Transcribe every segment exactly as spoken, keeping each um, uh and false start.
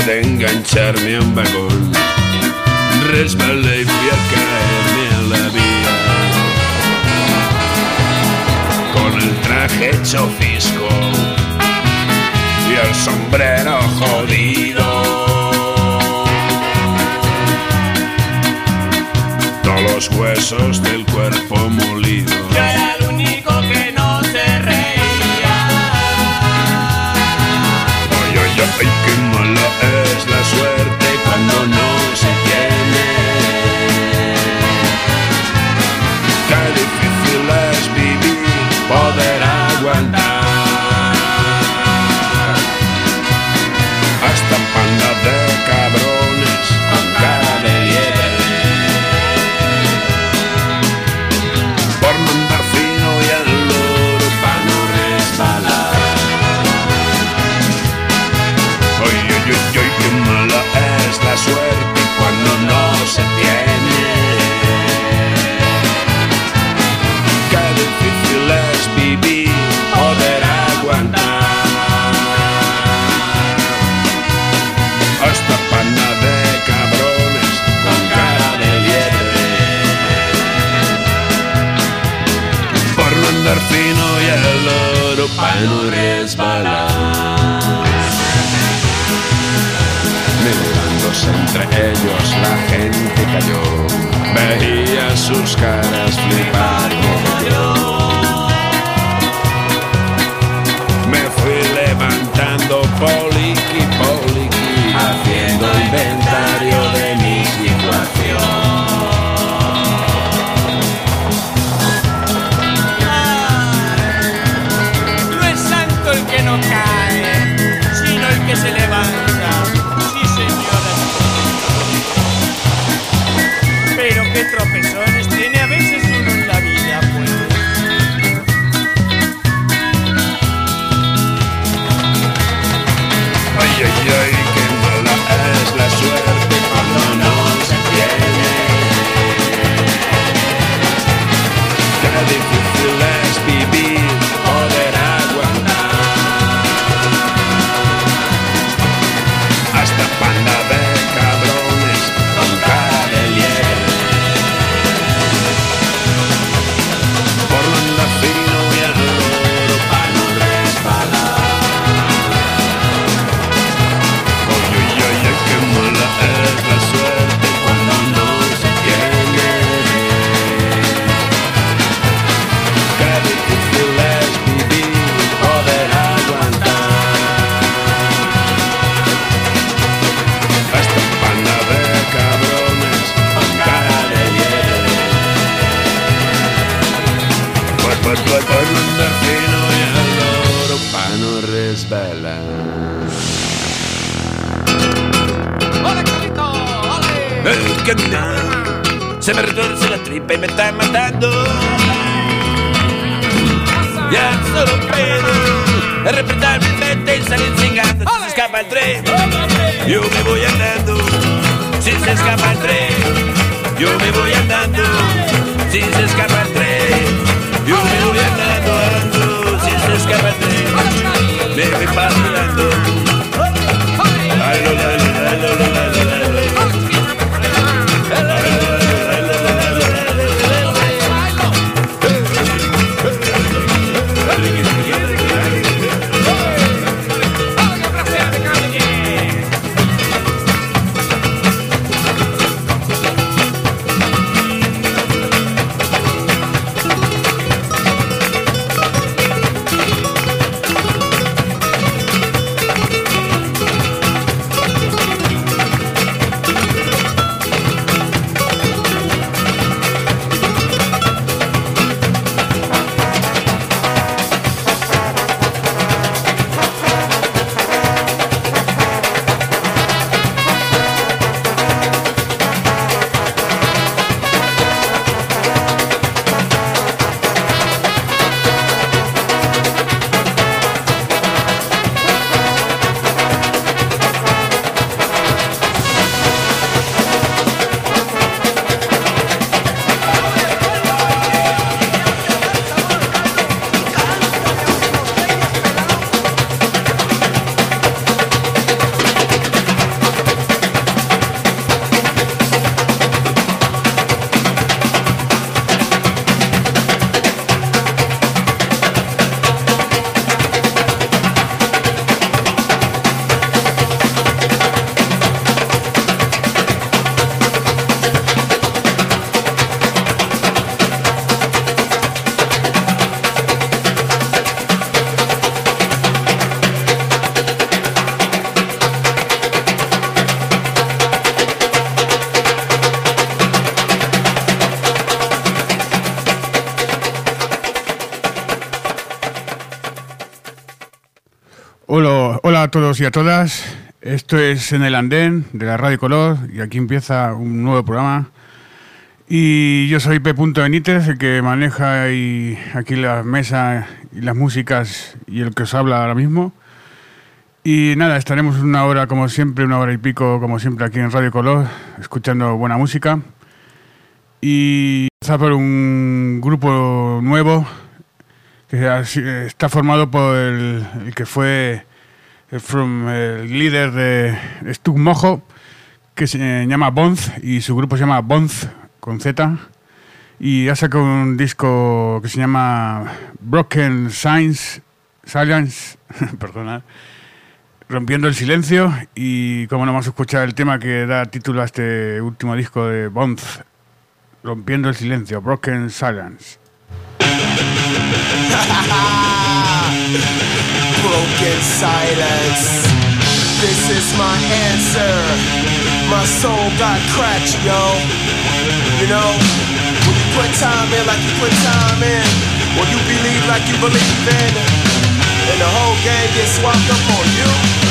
de engancharme a un vagón, resbalé y fui a caerme a la vía. Con el traje hecho fisco y el sombrero jodido, todos los huesos del cuerpo molidos. Yo era el único que no se reía. Ay, ay, ay, qué mala es la suerte cuando no se tiene. Qué difícil es vivir, poder aguantar. Hasta panda de cabrones con cara de liebre, por mandar fino y al loro pa' no resbalar. Ay, ay, ay, ay, qué mala es la suerte cuando no se tiene. Qué difícil es vivir, poder aguantar. Hasta pana de cabrones con cara de liebre, por no andar fino y el oro pa' no resbalar. Mirándose entre ellos la gente cayó, veía sus caras flipar como yo. Me fui levantando poliqui, poliqui, haciendo inventario de mi situación. No es santo el que no cae, sino el que se levanta. Sí, señora. Pero qué tropezones tiene a veces uno en la vida, pues. Ay, ay, ay, qué mala es la suerte cuando no se tiene. Qué difícil es vivir, poder aguantar. Hasta panda de cabrones con cara de liebre, por no andar fino y al loro pa' no resbalar. Ay, ay, ay, ay, qué mala es la suerte cuando no se tiene. Qué difícil es vivir, poder aguantar. Hasta panda de cabrones con cara de liebre, por, por, por, por no andar fino y al loro pa' no resbalar. ¡Hola, Carlito! ¡Ole! El caminar se me retuerce la tripa y me está matando. Ya solo puedo repretar mi mente y salir chingando. Si se escapa el tren, yo me voy andando. Si se escapa el tren, yo me voy andando. Si se escapa el tren, yo me voy andando, andando. Si se escapa el tren, me voy pasando. Ay, lo, lo, lo, lo, lo, lo, lo, lo. Hola, hola a todos y a todas. Esto es En el Andén de la Radio Color y aquí empieza un nuevo programa. Y yo soy P. Benítez, el que maneja y aquí la mesa y las músicas y el que os habla ahora mismo. Y nada, estaremos una hora como siempre, una hora y pico como siempre aquí en Radio Color, escuchando buena música. Y está por un grupo nuevo que está formado por el, el que fue el, from, el líder de Stug Mojo, que se llama Bonz, y su grupo se llama Bonz con Z, y ha sacado un disco que se llama Broken Science, Silence, perdona, Rompiendo el Silencio, y como no vamos a escuchar el tema que da título a este último disco de Bonz, Rompiendo el Silencio, Broken Silence. Broken silence. This is my answer. My soul got cracked, yo. You know, when you put time in like you put time in, when you believe like you believe in, and the whole game gets swapped up on you.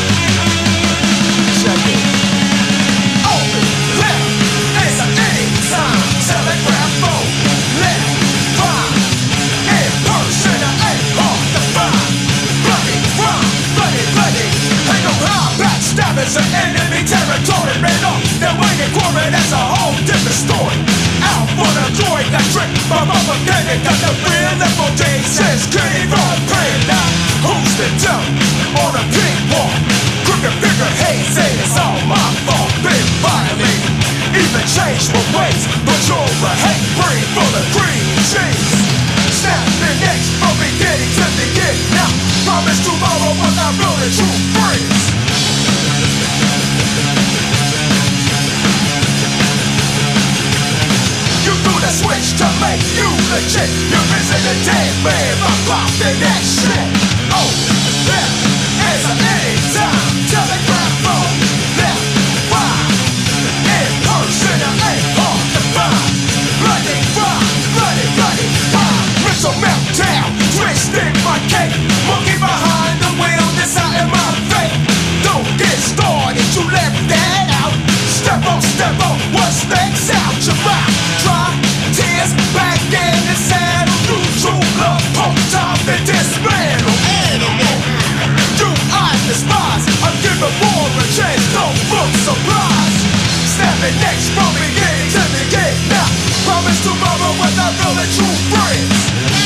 Check it. Oh, left, it's an anytime telegraph phone. Left, right. Stabbers of enemy territory, ran off their waiting quarry, that's a whole different story. Out for the glory, got tricked by propaganda, got the real level day says came from pain. Now, who's the devil on a pink wall? Crooked figure, hey, say it's all my fault. Been violated, even changed my ways, but you're a hate brain full of green cheese. Snap the next from beginning to beginning. Now, promise tomorrow was not really true friends. Switch to make you legit. You're missing a dead man by popping that shit. Oh, left is an anytime telegraph phone. Left, right, in person, I ain't hard to find. Bloody rock, bloody, bloody rock. Mental meltdown, twisting my cake. Monkey behind the wheel, this out in my fate. Don't get started, you left that out. Step on, step on, what's next out your mouth? Try tears back in the saddle. You true love, pump top and dismantle. Animal, you I despise. I'm giving more a chance, don't look surprised. Snapping next from beginning to beginning. Now, promise tomorrow we're not really true friends.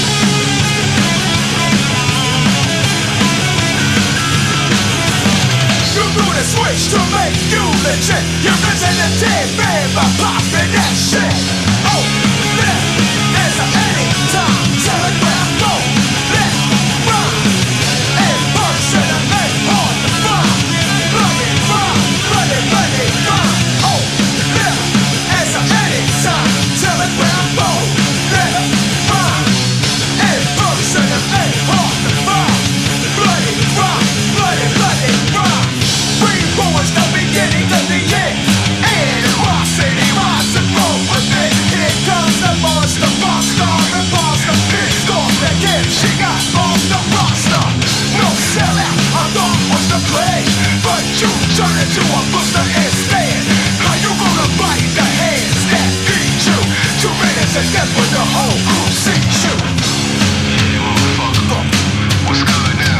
You do the switch to make you legit. You're missing a dead man by popping that shit. Oh, left is an anytime telegraph phone. Left, right, in person, I ain't hard to find. Bloody fine, bloody, bloody fine. Oh, left is an anytime telegraph phone. Left, right, in person, I ain't hard to find. Bloody fine, bloody, bloody fine. Green boys, the beginning to the end. Animosity, rise and roll with it. Here comes the monster, monster, imposter. Pissed off again, she got off the roster. No sellout, I thought was the play, but you turn into a booster instead. How you gonna bite the hands that feed you? Two minutes and death when the whole crew sees you. Hey motherfucker, what's good now?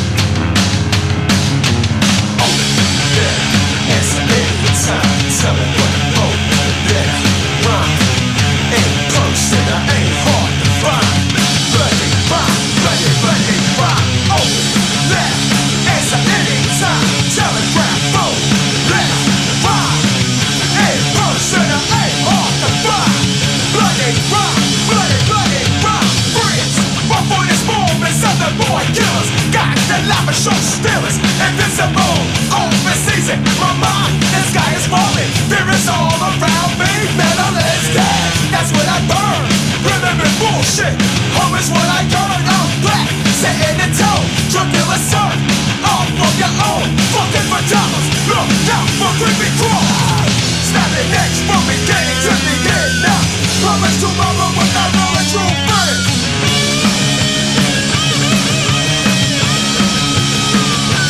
Oh, yeah, it's an anytime telegraph phone. Yeah, rhyme, in person, I ain't hard to find. Bloody rhyme, bloody, bloody rhyme. Oh, left, it's an anytime telegraph phone. Left, rhyme, in person, I ain't hard to find. Bloody rhyme, bloody, bloody rhyme. Friends, one for this moment, southern boy killers. Got the lava show stealers, invincible, open season. My mind, the sky is falling. Fear is all around me, metal is dead. That's what I burn. Remember bullshit, home is what I earn. I'm black, setting the tone. Drug dealer son, all for your own. Fucking for dollars, look out for creepy crawls. Snapping next from beginning to the end. Now, promise tomorrow we're not really true friends.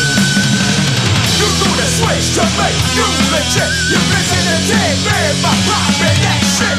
shit. You're missing the tape, man, by popping that shit.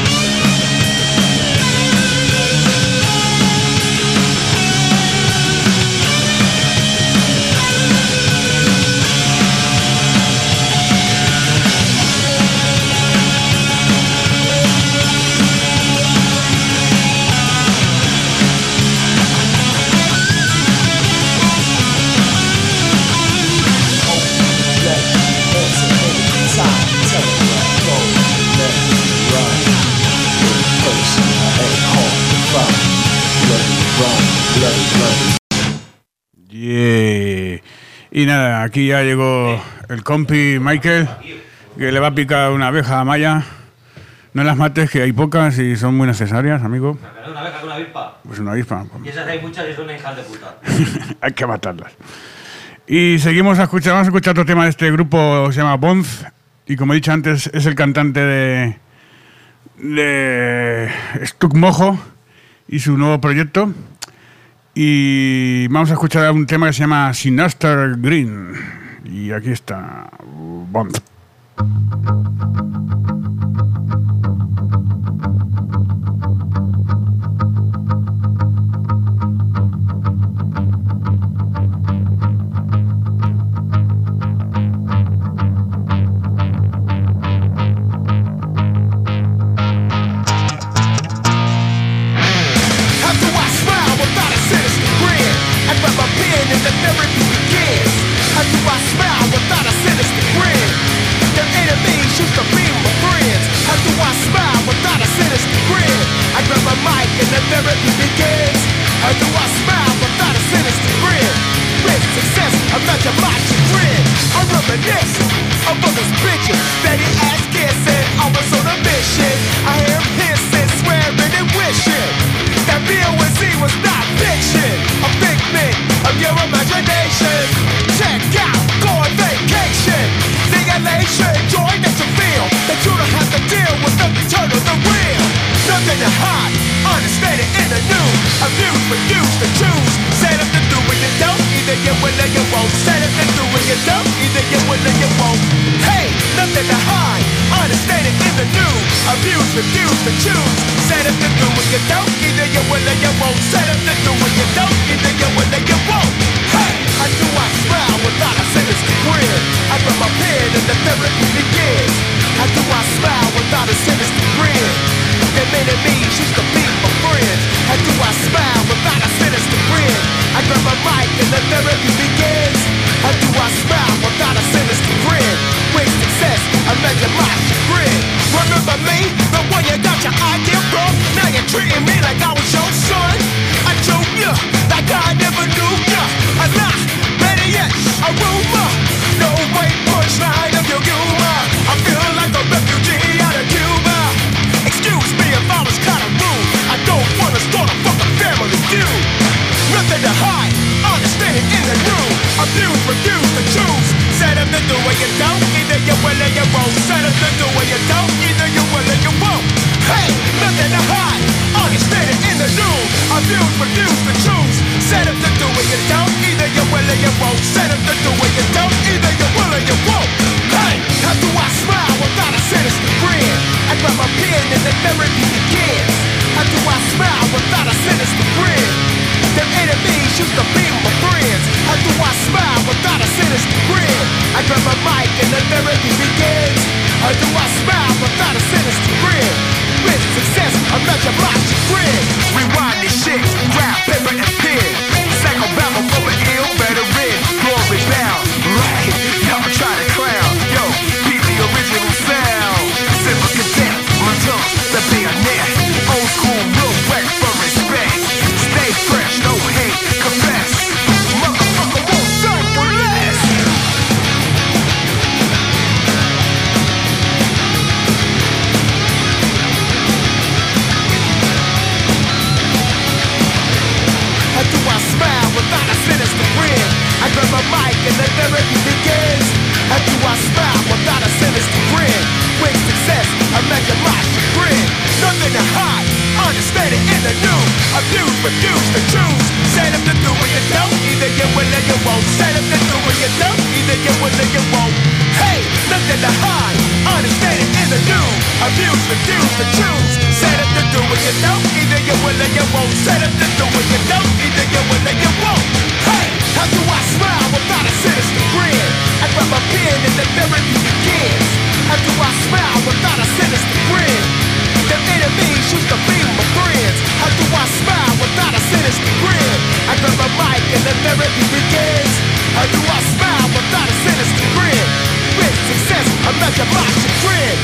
Yeah. Y nada, aquí ya llegó el compi Michael, que le va a picar una abeja a Maya. No las mates, que hay pocas y son muy necesarias, amigo. Pero una abeja con una avispa. Pues una avispa. Y esas hay muchas y son hijas de puta. Hay que matarlas. Y seguimos a escuchar, vamos a escuchar otro tema de este grupo, se llama Bonz. Y como he dicho antes, es el cantante de, de Stuck Mojo y su nuevo proyecto. Y vamos a escuchar un tema que se llama Sinister Green. Y aquí está Bonz. Say them to do what you don't, either you will or you won't. Hey, nothing to hide. abuse, refuse to choose. Set up to do what you don't, either you will or you won't. Set up to do what you don't, either you will or you won't. Hey, how do I smile without a sinister grin? I grab a pen and the therapy begins. How do I smile without a sinister grin? The enemies used to be my friends. How do I smile without a sinister grin? I grab a mic and the therapy begins. How do I smile without a sinister grin? With success, I measure my chagrin.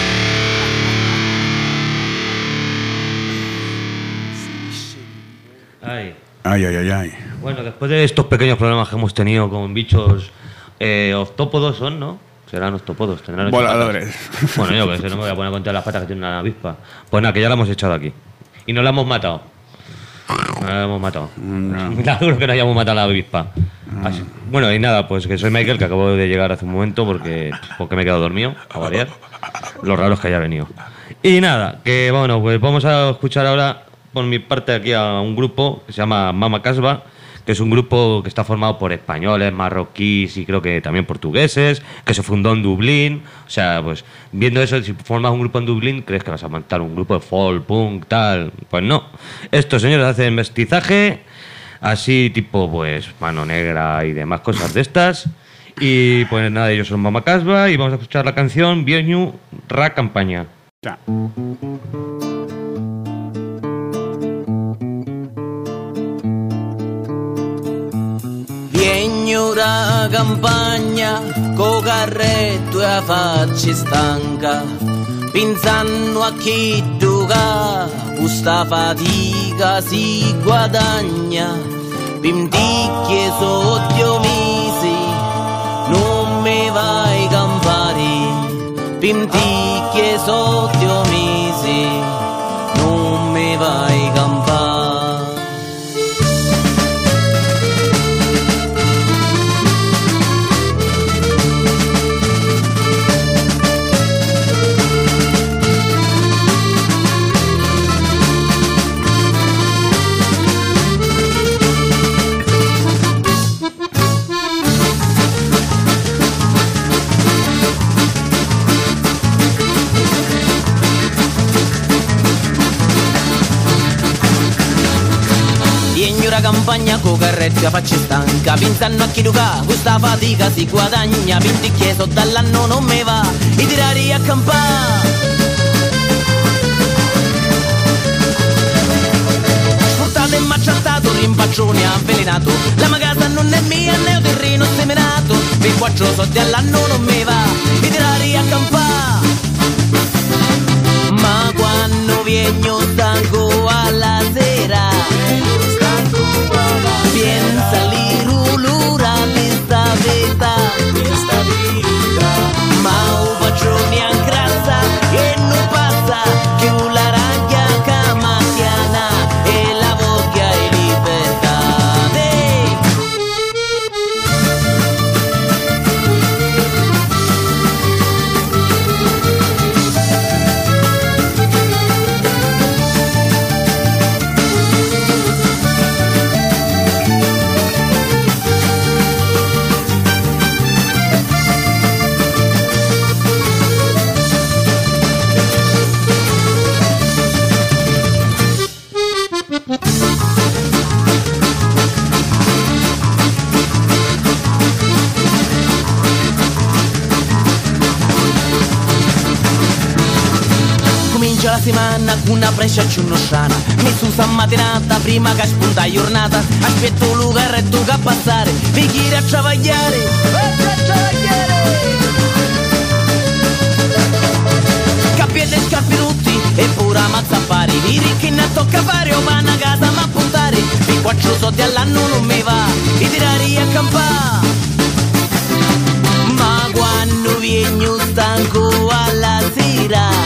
Ay. Ay, ay, ay, ay. Bueno, después de estos pequeños problemas que hemos tenido con bichos eh, octópodos, son, ¿no? Serán octópodos, tendrán ocho Voladores. patas. Bueno, yo que sé, no me voy a poner a contar las patas que tiene una avispa. Pues nada, que ya la hemos echado aquí. Y no la hemos matado. No la hemos matado. No. Milagro que no hayamos matado a la avispa. Así- bueno, y nada, pues que soy Michael, que acabo de llegar hace un momento porque, porque me he quedado dormido, a variar. Lo raro es que haya venido. Y nada, que bueno, pues vamos a escuchar ahora por mi parte aquí a un grupo que se llama Mama Casba, que es un grupo que está formado por españoles, marroquíes y creo que también portugueses, que se fundó en Dublín. O sea, pues viendo eso, si formas un grupo en Dublín, crees que vas a montar un grupo de folk, punk, tal. Pues no. Estos señores hacen mestizaje, así tipo, pues, mano negra y demás cosas de estas. Y pues nada, ellos son Mama Casba y vamos a escuchar la canción Bienyu Ra Campaña. Ya. Vignura campagna, co carretto e a faccia stanca, pensando a chi duca, questa fatica si guadagna, pimticchie sotto mesi, non mi vai campare, pimticchie sotto mesi, non mi vai campare. Vignura campagna co carretti a faccia stanca, pensando a chi duca, questa fatica si guadagna, vinti chieso dall'anno non me va, i tirari a campare. Sfruttato e macciattato, rimpaccione avvelenato, la mia casa non è mia né un terreno seminato, per quattro soldi all'anno non me va, i tirari a campare. Ma quando vieno stanco alla sera, piensa l'irulura di sta vita, ma un faccione ancrassa e non passa che la raglia camatiana e la voglia e libertà. Comincia la settimana con una brescia ciunosciana, mi su sta mattinata prima che spunta la giornata, aspetto un carretto che passare, per chi a travagliare, a travagliare. Cappiette e scarpi tutti e pure ammazza affari, di ricchi ne tocca fare o vanno a casa ma puntare, per quattro soldi all'anno non mi va, i tirari a campare. Ma quando vieni stanco alla sera,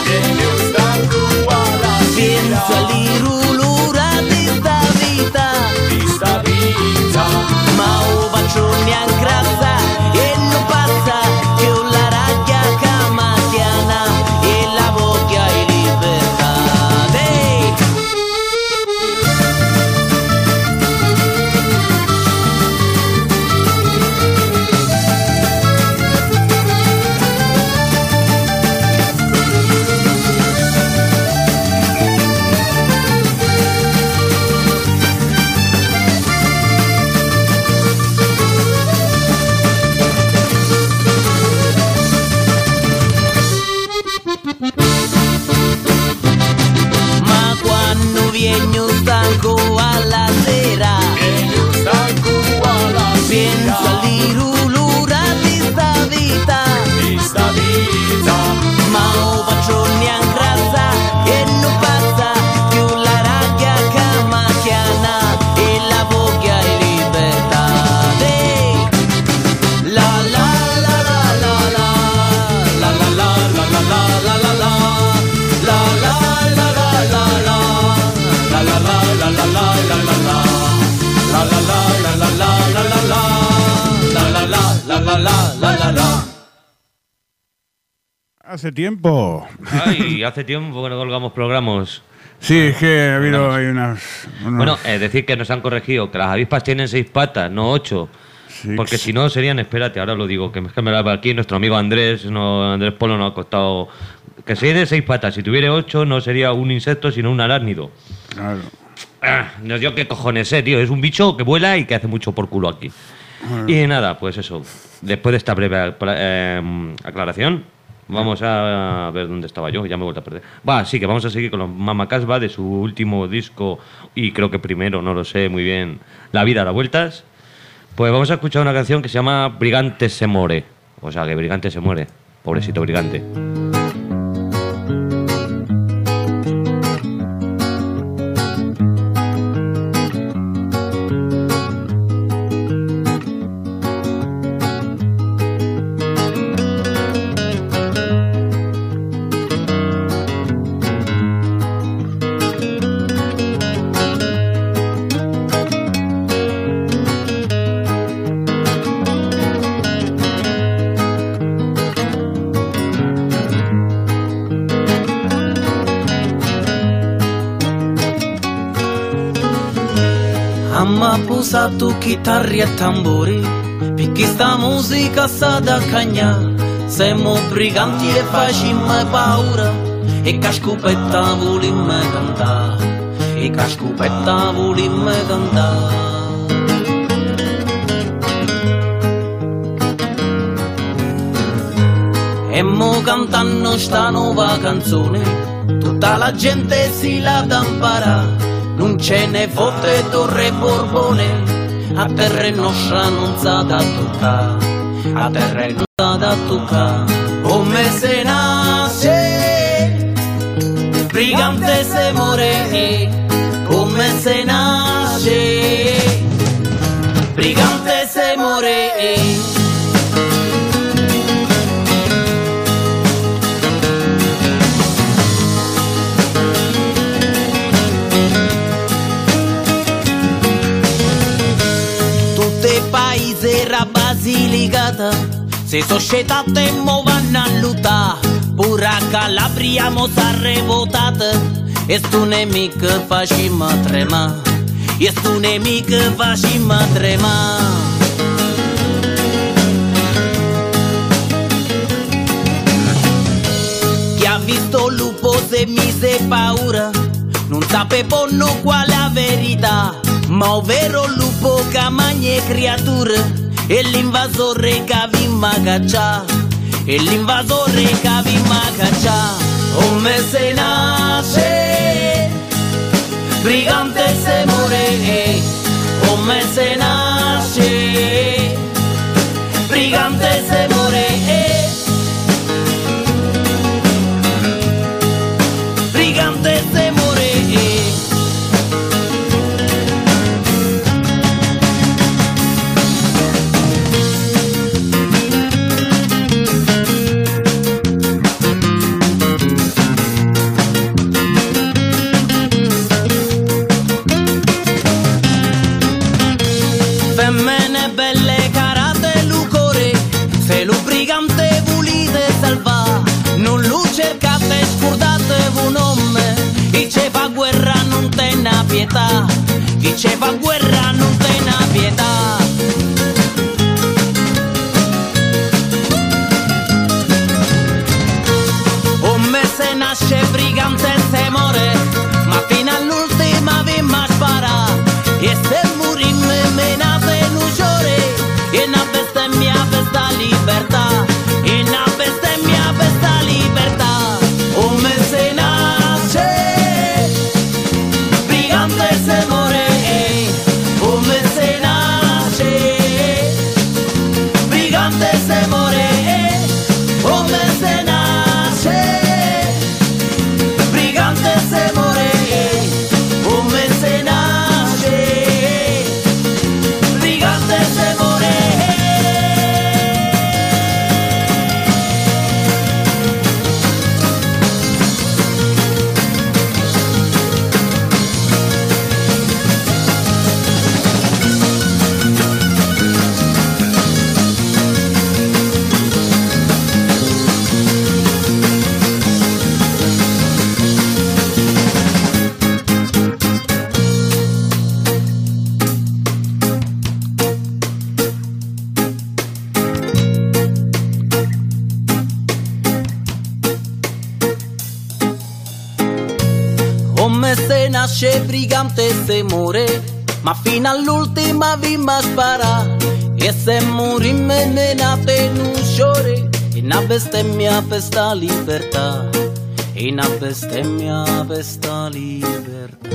penso all'irulura di sta vita, ma un faccione ancrassa e non passa che la raglia camatiana e la voglia e libertà. la la la la la. Hace tiempo. Ay, hace tiempo que no colgamos programas. Sí, es que ha habido hay unas, unos... Bueno, es decir que nos han corregido que las avispas tienen seis patas, no ocho. Sí, Porque si no serían, espérate, ahora lo digo, que es que me la aquí nuestro amigo Andrés, no, Andrés Polo nos ha costado que seis de seis patas. Si tuviera ocho no sería un insecto sino un arácnido. Claro. Ah, no, yo qué cojones sé, tío. Es un bicho que vuela y que hace mucho por culo aquí. Bueno. Y nada, pues eso. Después de esta breve eh, aclaración, vamos a ver dónde estaba yo. Ya me he vuelto a perder. Va, sí, que vamos a seguir con los Mama Casbah de su último disco y creo que primero, no lo sé muy bien, La vida da vueltas. Pues vamos a escuchar una canción que se llama Brigante se muere. O sea, que Brigante se muere. Pobrecito Brigante. Amma posato chitarri e tamburi, perché sta musica sa da cagna. Siamo briganti e facciamo paura, e che scopetta volimmo cantare, e che scopetta volimmo cantare. E mo cantando sta nuova canzone, tutta la gente si la da imparare. Non ce ne fotte Torre Borbone, a terra nostra non sa da toccare, a terra non sa da toccare. Come se nasce, brigante se muore, come se nasce, brigante se muore. Era Basilicata, se societate mo vanno a lottare, pure a Calabria mo s'ha votata, e stu nemico facciamo tremare, e stu nemico facciamo tremare. Chi ha visto lupo se mise paura, non sapevo no qual è la verità. Ma o vero lupo che mangia creature, e l'invasore che vi caccia, e l'invasore che vi caccia. Come se nasce, brigante se muore, come se nasce, brigante se muore, brigante se muore. Femmine belle carate lucore, se lo brigante volete salvare, non lo cercate scordate un nome, chi ce fa guerra non te ne pietà, chi ce fa guerra non te ne pietà. Come se nasce brigante se muore, ma fino all'ultima vi ma spara, e se murimmo menate nuciore, e na bestemmia per sta libertà, e na bestemmia per sta libertà. Come se nasce, brigante se muore, come se nasce, brigante se muore, come se nasce, brigante se muore, come se nasce, brigante se muore. nasce brigante e se muore, ma fino all'ultima vimma spara. E se muri me menate in un sciore, in una bestemmia per sta libertà, in una bestemmia per sta libertà.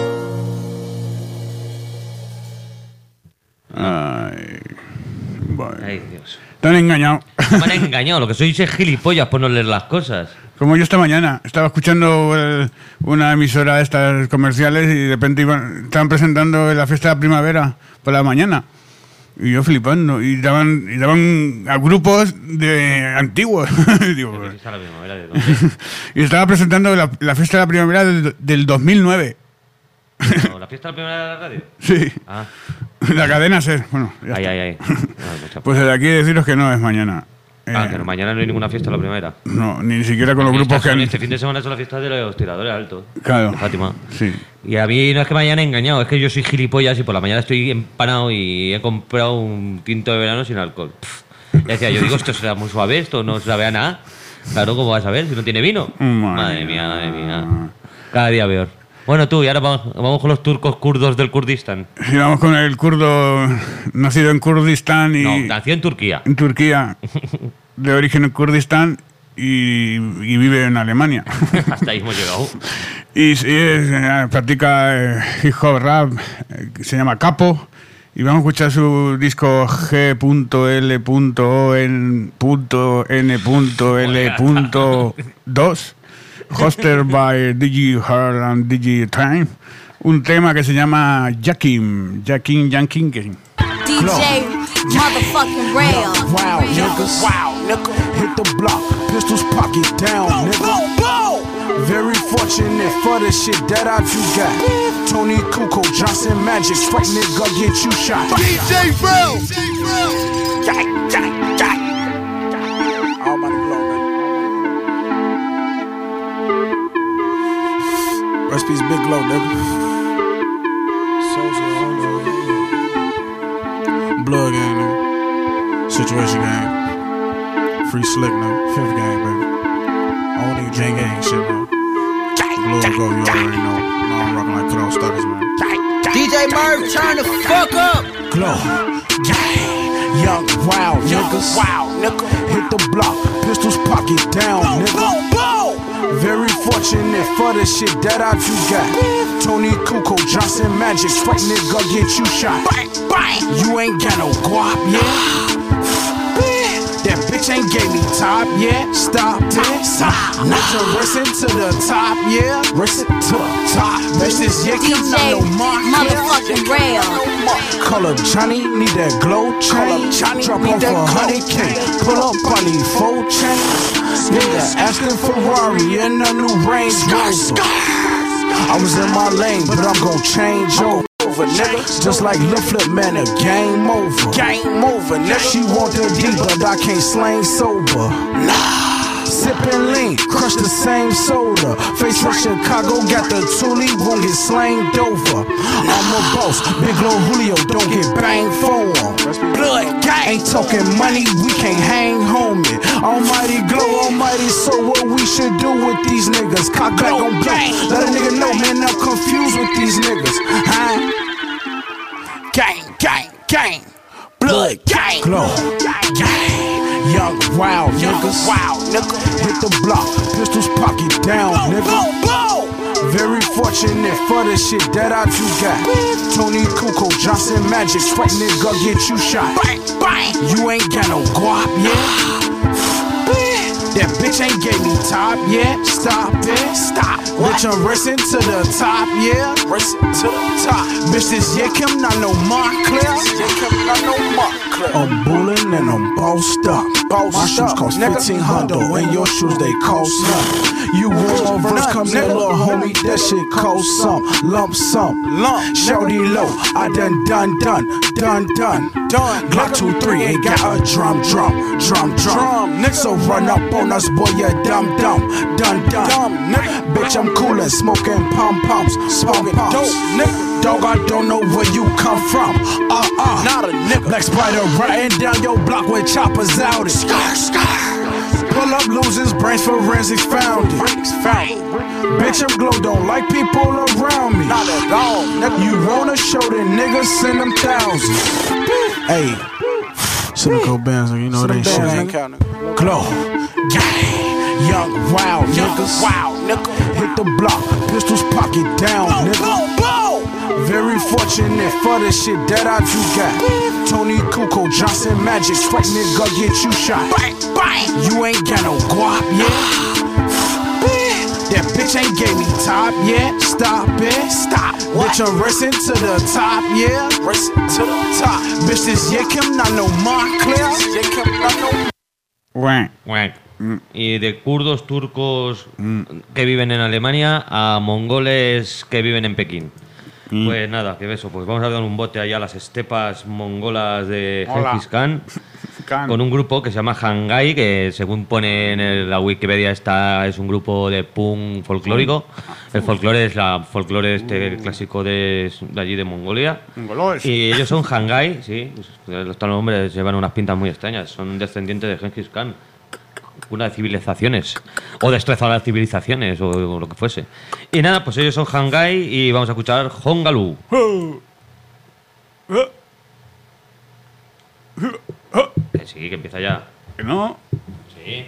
Ay, bueno. Ay, Dios. Te han engañado. Me han engañado, lo que sois es gilipollas por no leer las cosas. Como yo esta mañana, estaba escuchando el- una emisora de estas comerciales y de repente iban, estaban presentando la fiesta de la primavera por la mañana. Y yo flipando. Y daban, y daban a grupos de antiguos. Digo, La fiesta de la primavera, ¿de dónde? y estaba presentando la, la fiesta de la primavera del, del dos mil nueve. No, ¿la fiesta de la primavera de la radio? Sí. Ah, La cadena SER. Bueno, ya ay, está. ay, ay. Ah, mucha Pues desde aquí deciros que no es mañana. Ah, Eh, que no, mañana no hay ninguna fiesta de la primavera. no, ni siquiera con los Estas grupos que son- han... Este fin de semana es la fiesta de los tiradores altos. Claro. De Fátima. Sí. Y a mí no es que me hayan engañado, es que yo soy gilipollas y por la mañana estoy empanado y he comprado un tinto de verano sin alcohol. Pff. Y decía, yo digo, esto será muy suave, esto no sabe a nada. Claro, ¿cómo vas a ver si no tiene vino? Madre Madre mía, madre mía. Cada día peor. Bueno, tú, y ahora vamos, vamos con los turcos kurdos del Kurdistán. Y vamos con el kurdo nacido en Kurdistán y No, nació en Turquía. en Turquía, de origen en Kurdistán y, y vive en Alemania. Hasta ahí hemos llegado. Y sí, es, eh, practica eh, hip hop rap, eh, que se llama Capo. Y vamos a escuchar su disco G L O N L dos, hosted by Digi Hard and Digi Time. Un tema que se llama Jakim, Jakim Jankin. D J motherfucking Rail. Wow, niggas. Wow, nigga. Hit the block, pistols pocket down, nigga. Very fortunate for the shit that I you got. Tony Kuko, Johnson Magic, straight nigga get you shot. D J Rail. Jack, jack, jack. Almighty blow, man. Recipes big glow, nigga. Soldier on the blood gang, nigga. Situation gang. Free slick, nigga. Fifth gang, baby. I don't need J gang shit, man. Glory go, you already know. No, I'm rocking like Crow Stuckers, man. D J Murph, turn the fuck up. Glow. Young, wild niggas. Wow, nigga. Hit the block, pistols pocket down, nigga. Very fortunate for the shit that I you got. Tony Kuko, Johnson Magic, straight nigga get you shot. You ain't got no guap, yeah. That bitch ain't gave me top, yeah. Stop it, stop. Nigga, racing to the top, yeah. Racing to the top. Bitch, this yeah, D keep J no mark, motherfucking Rail. Call up Johnny, need that glow chain. Drop off a hundred K, pull up on the four chain. Nigga asking Ferrari and a new Range Rover. I was in my lane, but I'm gon' change over. Nigga. Just like Lil Flip, man, a game over. Game over, nigga. She want the D, but I can't slang sober. Nah. Sippin' lean, crush the same soda. Face from Chicago, got the Thule, won't get slanged over. I'm a boss, big low Julio, don't get banged for him. Blood gang, ain't talking money, we can't hang homie. Almighty glow, almighty, so what we should do with these niggas? Cock back on gang, let a nigga know, man, I'm confused with these niggas. Huh? Gang, gang, gang, blood gang, glow, gang. Young, wild niggas, wild nigga. Hit the block, pistols pocket down, nigga. Very fortunate for the shit that I you got. Tony Kuko, Johnson Magic, straight nigga get you shot. You ain't got no guap, yeah. That bitch ain't gave me top, yeah. Stop it, stop. Bitch, I'm racing to the top, yeah. Racing to the top. Bitch, this yeah, Kim, not no mark clear. Yeah, Kim, not no mark clear. I'm bullin' and I'm bossed up. Bossed My shoes cost fifteen hundred, and your shoes they cost some. You want more verse, come here, little homie. That shit cost some, lump sum, lump. Shorty low, I done done done done done done. Glock two three ain't got a drum drum drum drum. So run up on us, boy, you dumb dumb done done. Bitch, I'm coolin', smoking pom poms, smoking dope, nigga. Dog, I don't know where you come from. Uh uh, not a nigga. Black spider riding down your block with choppers out it. Scar, scar. Pull up losers, brains forensics found it. Bitch, I'm glow, don't like people around me. Not at all. You wanna show the niggas, send them thousands. Hey, cynical bands, you know they shit ain't counting. Glow, gang, young, wild niggas. Wow, nigga. Hit the block, pistols pocket down, nigga. Very fortunate for the shit that I do got. Tony Kukoc, Johnson Magic, fuck nigga, get you shot. You ain't got no guap yet. That bitch ain't gave me top yet. Stop it, stop. What? Bitch, I'm racing to the top, yeah. Racing to the top. Bitch, this Yekim, not no Montclair. Yekim, not no. Guau. Guau. Y de kurdos turcos que viven en Alemania a mongoles que viven en Pekín. Mm. Pues nada, que eso, pues vamos a dar un bote allá a las estepas mongolas de Gengis Khan con un grupo que se llama Hangai, que según pone en el, la Wikipedia está, es un grupo de punk folclórico. El folclore es la folclore este uh. clásico de, de allí de Mongolia. Mongolos. Y ellos son Hangai, sí, pues, los tal hombres llevan unas pintas muy extrañas, son descendientes de Gengis Khan. Una de civilizaciones o destrozar las civilizaciones o, o lo que fuese. Y nada, pues ellos son Hangai y vamos a escuchar Hongalu. Que sí, que empieza ya. ¿Que no? Sí.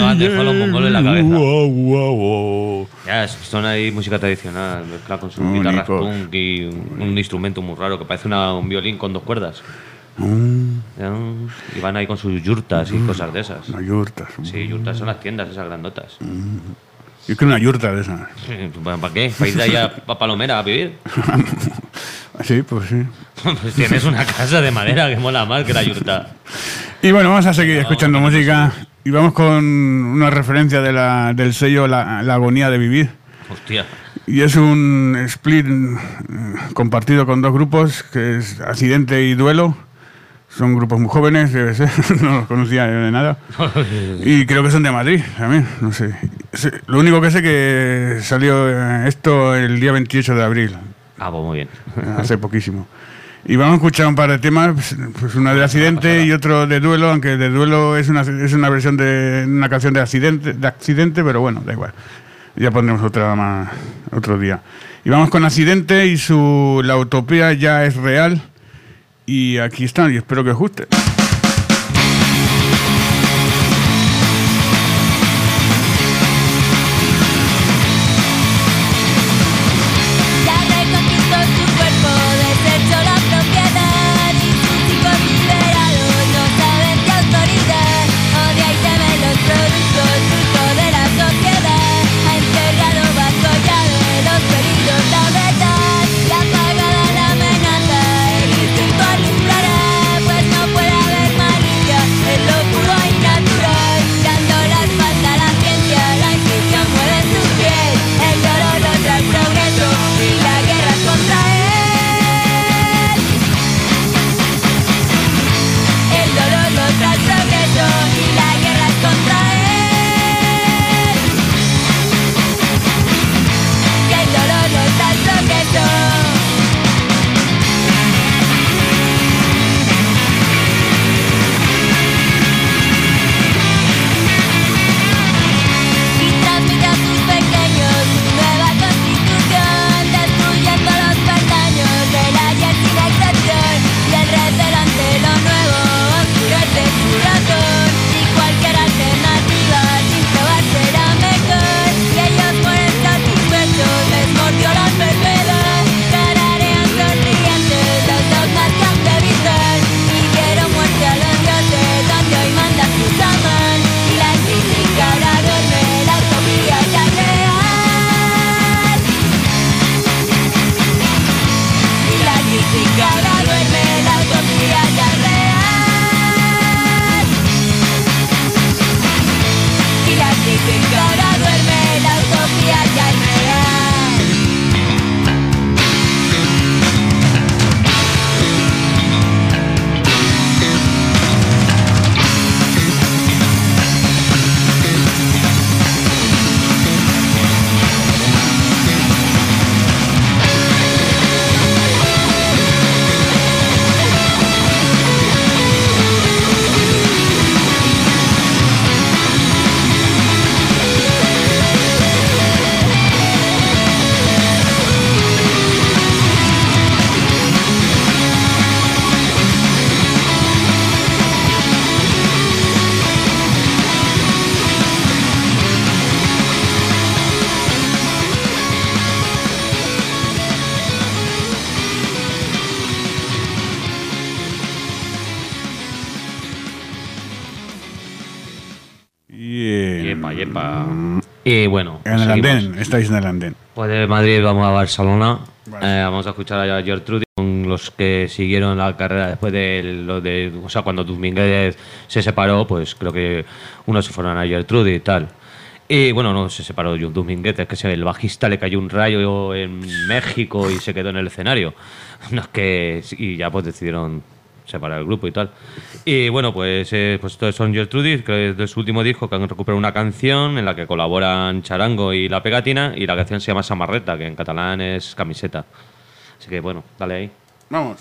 han dejado los mongoles en la cabeza. Wow, wow, wow. Ya, son ahí música tradicional, mezclada con sus Muy guitarras bonito. punk y un, un instrumento muy raro que parece una- un violín con dos cuerdas. Mm, Ya, y van ahí con sus yurtas y cosas de esas. Unas yurtas. Sí, yurtas son las tiendas esas grandotas. Yo quiero una yurta de esas. ¿Para qué? ¿Para ir de ahí a pa- Palomera a vivir? Sí, pues sí. Pues tienes una casa de madera que mola más que la yurta. Y bueno, vamos a seguir escuchando música. Y vamos con una referencia de la, del sello la, la Agonía de Vivir. Hostia. Y es un split eh, compartido con dos grupos, que es Accidente y Duelo. Son grupos muy jóvenes, debe ser, no los conocía de nada. Y creo que son de Madrid también, no sé. Sé- Lo único que sé que salió eh, esto el día veintiocho de abril, Ah, pues muy bien. hace poquísimo. Y vamos a escuchar un par de temas, pues, pues una de Accidente y otro de Duelo, aunque de Duelo es una, es una versión de una canción de Accidente, de Accidente, pero bueno, da igual. Ya pondremos otra más otro día. Y vamos con Accidente y su La utopía ya es real. Y aquí están, y espero que os guste. Ya reconquistó su cuerpo, desechó la propiedad y sus hijos liberados no saben de autoridad. Odia y teme los productos, fruto de la sociedad. Ha enterrado bajo llave los peligros, la verdad. Y apagada la amenaza, el instinto alumbrará, pues no puede haber malicia en lo puro y natural. Dando la espalda a la ciencia, la intuición mueve en sus pies. El dolor lo trae el progreso y la guerra es contra él. El dolor lo trae el progreso y la guerra es contra él. Que el dolor lo trae el progreso. Y transmite a sus pequeños su nueva constitución, destruyendo los peldaños del ayer sin excepción. Y el recelo ante lo nuevo oscurece su razón, y cualquier alternativa sin probar será mejor. Y ellos mueren satisfechos, les mordió la enfermedad. Tararean sonrientes los dogmas que han de evitar, y dieron muerte a los dioses donde hoy manda su samán. Y la crítica ahora duerme, la utopía ya es real. Y la crítica ahora duerme, la utopía ya es real. Y la crítica ahora duerme, la utopía ya es real. Bien. Yepa, yepa. Y bueno, En el seguimos. andén, estáis en el andén. Pues de Madrid vamos a Barcelona. Vale. Eh, vamos a escuchar a Gertrudis, con los que siguieron la carrera después de lo de, o sea, cuando Domínguez se separó, pues creo que unos se fueron a Gertrudis y tal. Y bueno, no se separó Domínguez, es que el bajista le cayó un rayo en México y se quedó en el escenario. No es que y ya pues decidieron separar el grupo y tal. Y bueno, pues, eh, pues estos son Gertrudis, que es de su último disco, que han recuperado una canción en la que colaboran Charango y La Pegatina, y la canción se llama Samarreta, que en catalán es camiseta. Así que bueno, dale ahí. Vamos.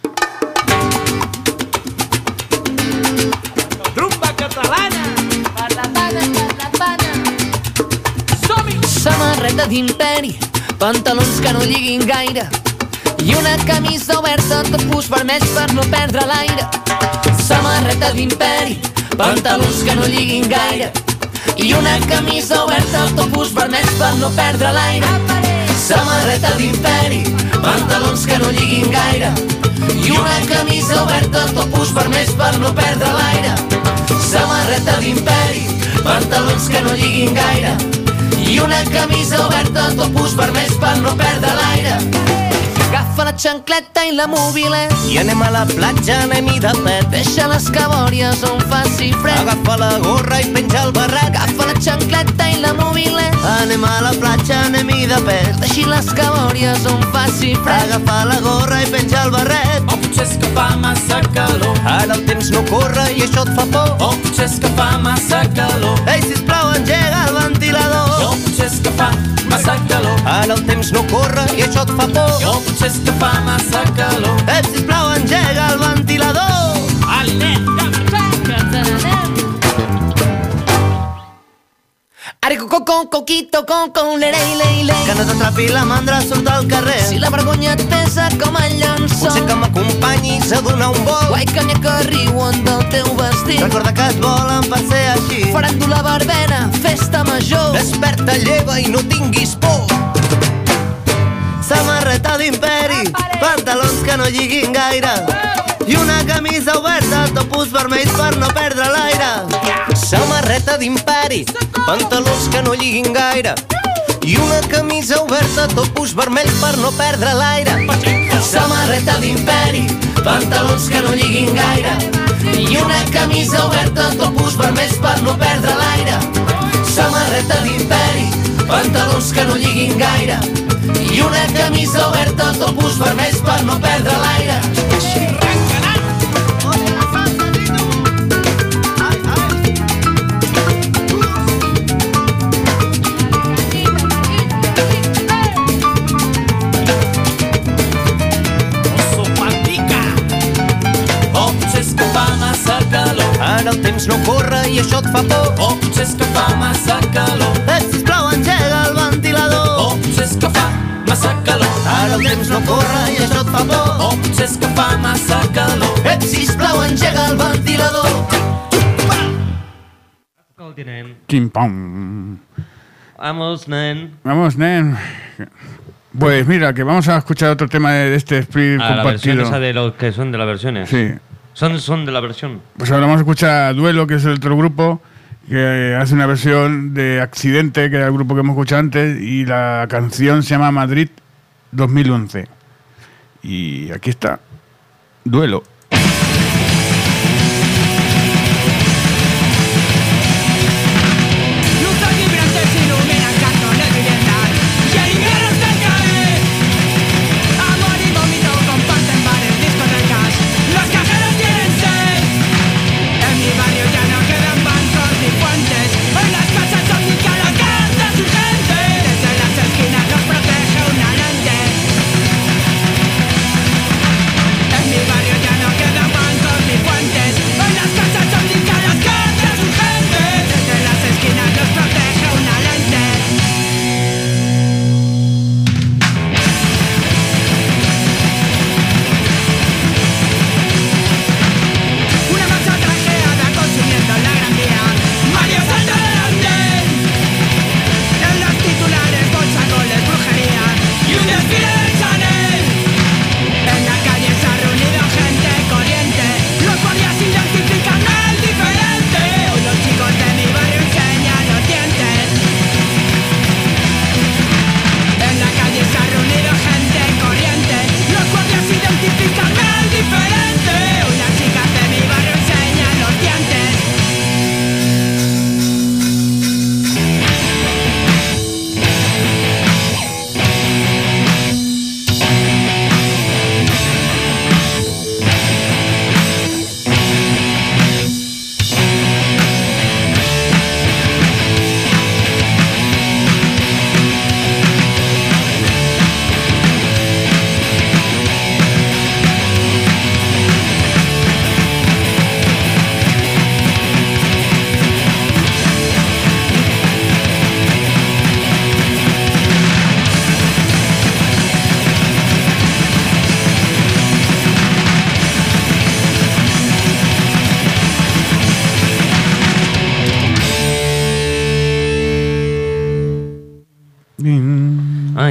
Rumba catalana. Parlapana, parlapana. Som-hi! Samarreta d'imperi, pantalons que no lliguin gaire i una camisa oberta, tapús vermells per no perdre l'aire. Samarreta d'imperi, pantalons que no lliguin gaire i una camisa oberta, topus vermells per no perdre l'aire, samarreta d'imperi, pantalons que no lliguin gaire, i una camisa oberta, topus vermells per no perdre l'aire, samarreta d'imperi, pantalons que no lliguin gaire, i una camisa oberta, topus vermells per no perdre l'aire. Agafa la xancleta i la mòbile i anem a la platja, anem-hi de pet. Deixa les cabòries on faci fred. Agafa la gorra i penja el barret. Agafa la xancleta i la mòbile, anem a la platja, anem-hi de pet. Deixi les cabòries on faci fred. Agafa la gorra i penja el barret. O potser és que fa massa calor. Ara el temps no corre i això et fa por. O potser és que fa massa calor. Ei, sisplau, engega el ventilador. O potser és que fa massa calor. Ara el temps no corre i això et fa por. O potser és que fa massa calor. Ei, sisplau, engega el ventilador. Al net de Ari, co, co, coquito, con, con, le, le, le, le. Que no t'atrapi la mandra, surt al carrer. Si la vergonya et pesa com el llençol, potser que m'acompanyis a donar un vol. Guai, canya, que riuen del teu vestit. Recorda que et volen per ser així. Faràndula, barbena, festa major. Desperta, lleva i no tinguis por. Samarreta d'imperi, pantalons que no lliguin gaire, i una camisa oberta, topus vermells per no perdre l'aire. Samarreta d'imperi, pantalons que no lliguin gaire, i una camisa oberta, topus vermells per no perdre l'aire. Samarreta d'imperi, pantalons que no lliguin gaire, i una camisa oberta, topus vermells per no perdre l'aire. Samarreta d'imperi, pantalons que no lliguin gaire, i una camisa oberta, topus vermells per no perdre l'aire. Ara el temps no corre i això et fa por. O potser és que fa massa calor. Eh, sisplau, engega el ventilador. O potser és que fa massa calor. Ara el temps no corre i això et fa por. O potser és que fa massa calor. Eh, sisplau, engega el ventilador. Kim pam. Vamos, nen. Vamos, nen. Pues mira, que vamos a escuchar otro tema de este split Ah, la versión compartido. esa de los que son de las versiones. Sí. Son, son de la versión. Pues ahora vamos a escuchar Duelo, que es el otro grupo que hace una versión de Accidente, que era el grupo que hemos escuchado antes, y la canción se llama Madrid dos mil once. Y aquí está, Duelo. Luces vibrantes iluminan cartones viviendas y el invierno está al caer. Amor y vómito comparten bares, discotecas. Los cajeros tienen sed. En mi barrio ya no quedan bancos ni fuentes. En las casas son muy caras cartas urgentes. Desde las esquinas los protege una lente. En mi barrio ya no quedan bancos ni fuentes. En las casas son muy caras cartas urgentes. Desde las esquinas los protege una lente. Una masa trajeada consumiendo la gran vía. Mario salta adelante.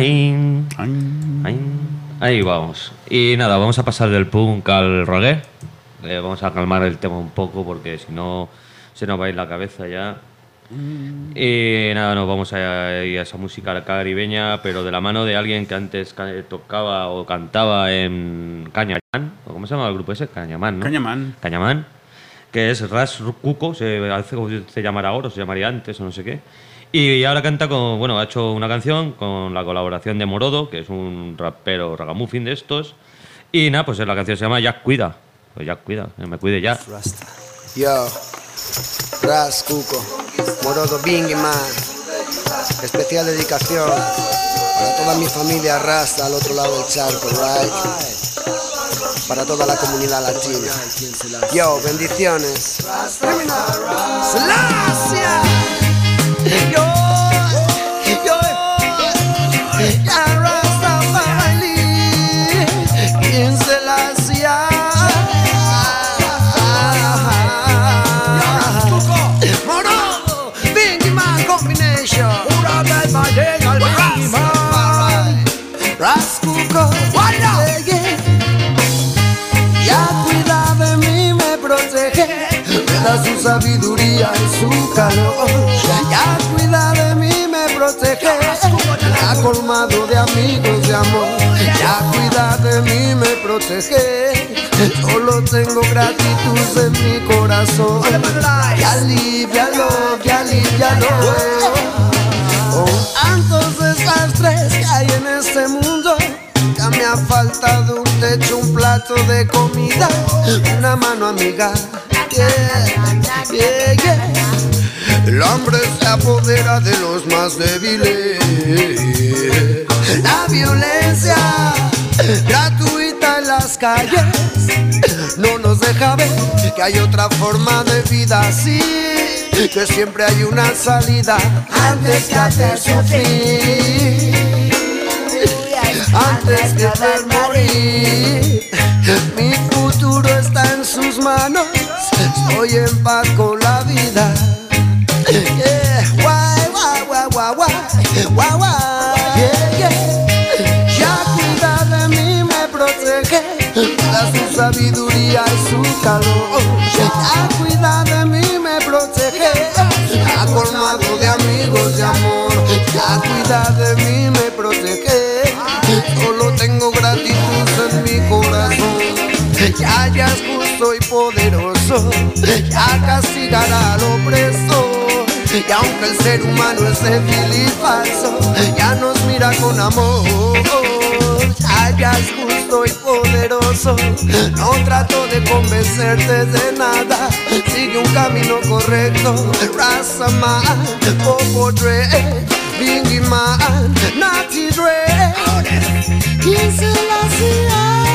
Ay, ay, ahí vamos. Y nada, vamos a pasar del punk al reggae. Eh, vamos a calmar el tema un poco porque si no se nos va a ir la cabeza ya. Y nada, nos vamos a ir a esa música caribeña, pero de la mano de alguien que antes ca- tocaba o cantaba en Cañamán, o ¿cómo se llama el grupo ese? Cañamán, ¿no? Cañamán. Cañamán, que es Ras Cuco, se hace como se llamará ahora, o se llamaría antes, o no sé qué. Y ahora canta con, bueno, ha hecho una canción con la colaboración de Morodo, que es un rapero ragamuffin de estos. Y nada, pues la canción se llama Jack Cuida. Pues Jack Cuida, que me cuide ya. Yo, Ras Cuco, Morodo Bingy Man. Especial dedicación para toda mi familia Rasta al otro lado del charco, right? Para toda la comunidad latina. Yo, bendiciones. Selassie. Yo, yo, ya Rastafari, King Selassie. Morodo, Bingy Man combination. Ras Cuco, ya cuida de mí, me protege, me da su sabiduría y su calor. Ya cuida de mí, me protege, me ha colmado de amigos de amor. Ya cuida de mí, me protege, solo tengo gratitud en mi corazón. Ya alivialo, ya alivialo. Con tantos desastres que hay en este mundo, ya me ha faltado un techo, un plato de comida, una mano amiga. Yeah, yeah, yeah. El hambre se apodera de los más débiles. La violencia gratuita en las calles no nos deja ver que hay otra forma de vida así, que siempre hay una salida antes que hacer sufrir, antes que ver morir. Mi futuro está en sus manos, estoy en paz con la vida. Yeah, guay, guay, guay, guay, guay, guay, guay. Yeah, yeah. Ya cuida de mí, me protege, da su sabiduría y su calor. Ya cuida de mí, me protege, ha colmado de amigos de amor. Ya cuida de mí, me protege, solo tengo gratitud en mi corazón. Ya, ya es justo y poderoso, ya castigará al opresor. Y aunque el ser humano es débil y falso, ya nos mira con amor. Ya, ya es justo y poderoso, no trato de convencerte de nada, sigue un camino correcto. Rastaman, Popo Dre, Bingy Man, Natty Dre, King Selassie.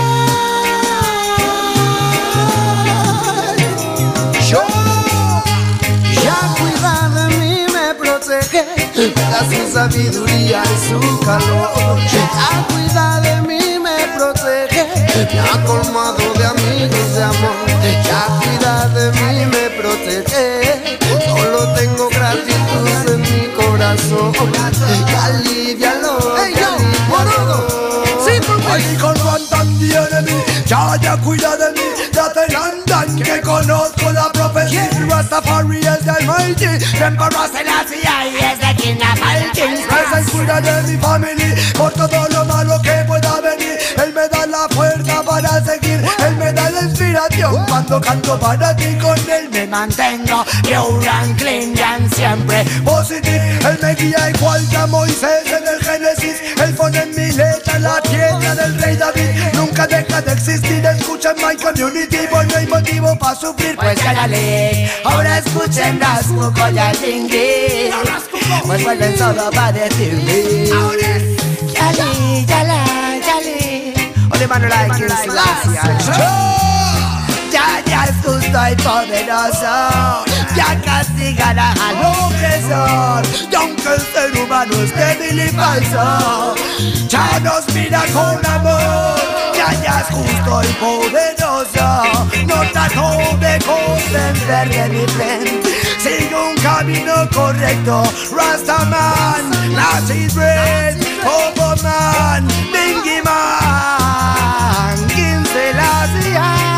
Yo, ya cuida de mí, me protege, me da su sabiduría y su calor. Ya cuida de mí, me protege, me ha colmado de amigos de amor. Ya cuida de mí, me protege, solo tengo gratitud en mi corazón. Ya alivialo, ya alivialo. Ahí con Rantan de mí, ya ya cuida de mí, date andan que conozco la profecía. Rastafari es del mighty, Emperor Selassie es de King of all Kings. Presence cuida de mi familia, por todo lo malo que pueda venir. Él me da la fuerza para seguir, él me da la inspiración cuando canto para ti. Con él me mantengo pure and clean and siempre positivo. Él me guía igual que a Moisés en el Génesis. Él pone en mi letra la tierra del rey David, nunca deja de existir. Escuchen my community, pues no hay motivo para sufrir, pues ya la ley. Ahora escuchen Ras Cuco y al Bingy, pues vuelven solo para decirme Yali, yala, yali. Only man who like King Selassie. Ya, ya es justo y poderoso, ya castigará al opresor. Y aunque el ser humano es débil y falso, ya nos mira con amor. Ya, ya es justo y poderoso, no trato de convencer de mi pen. Sigue un camino correcto, Rastaman, Natty Dre, Popo man, Bingy man, King Selassie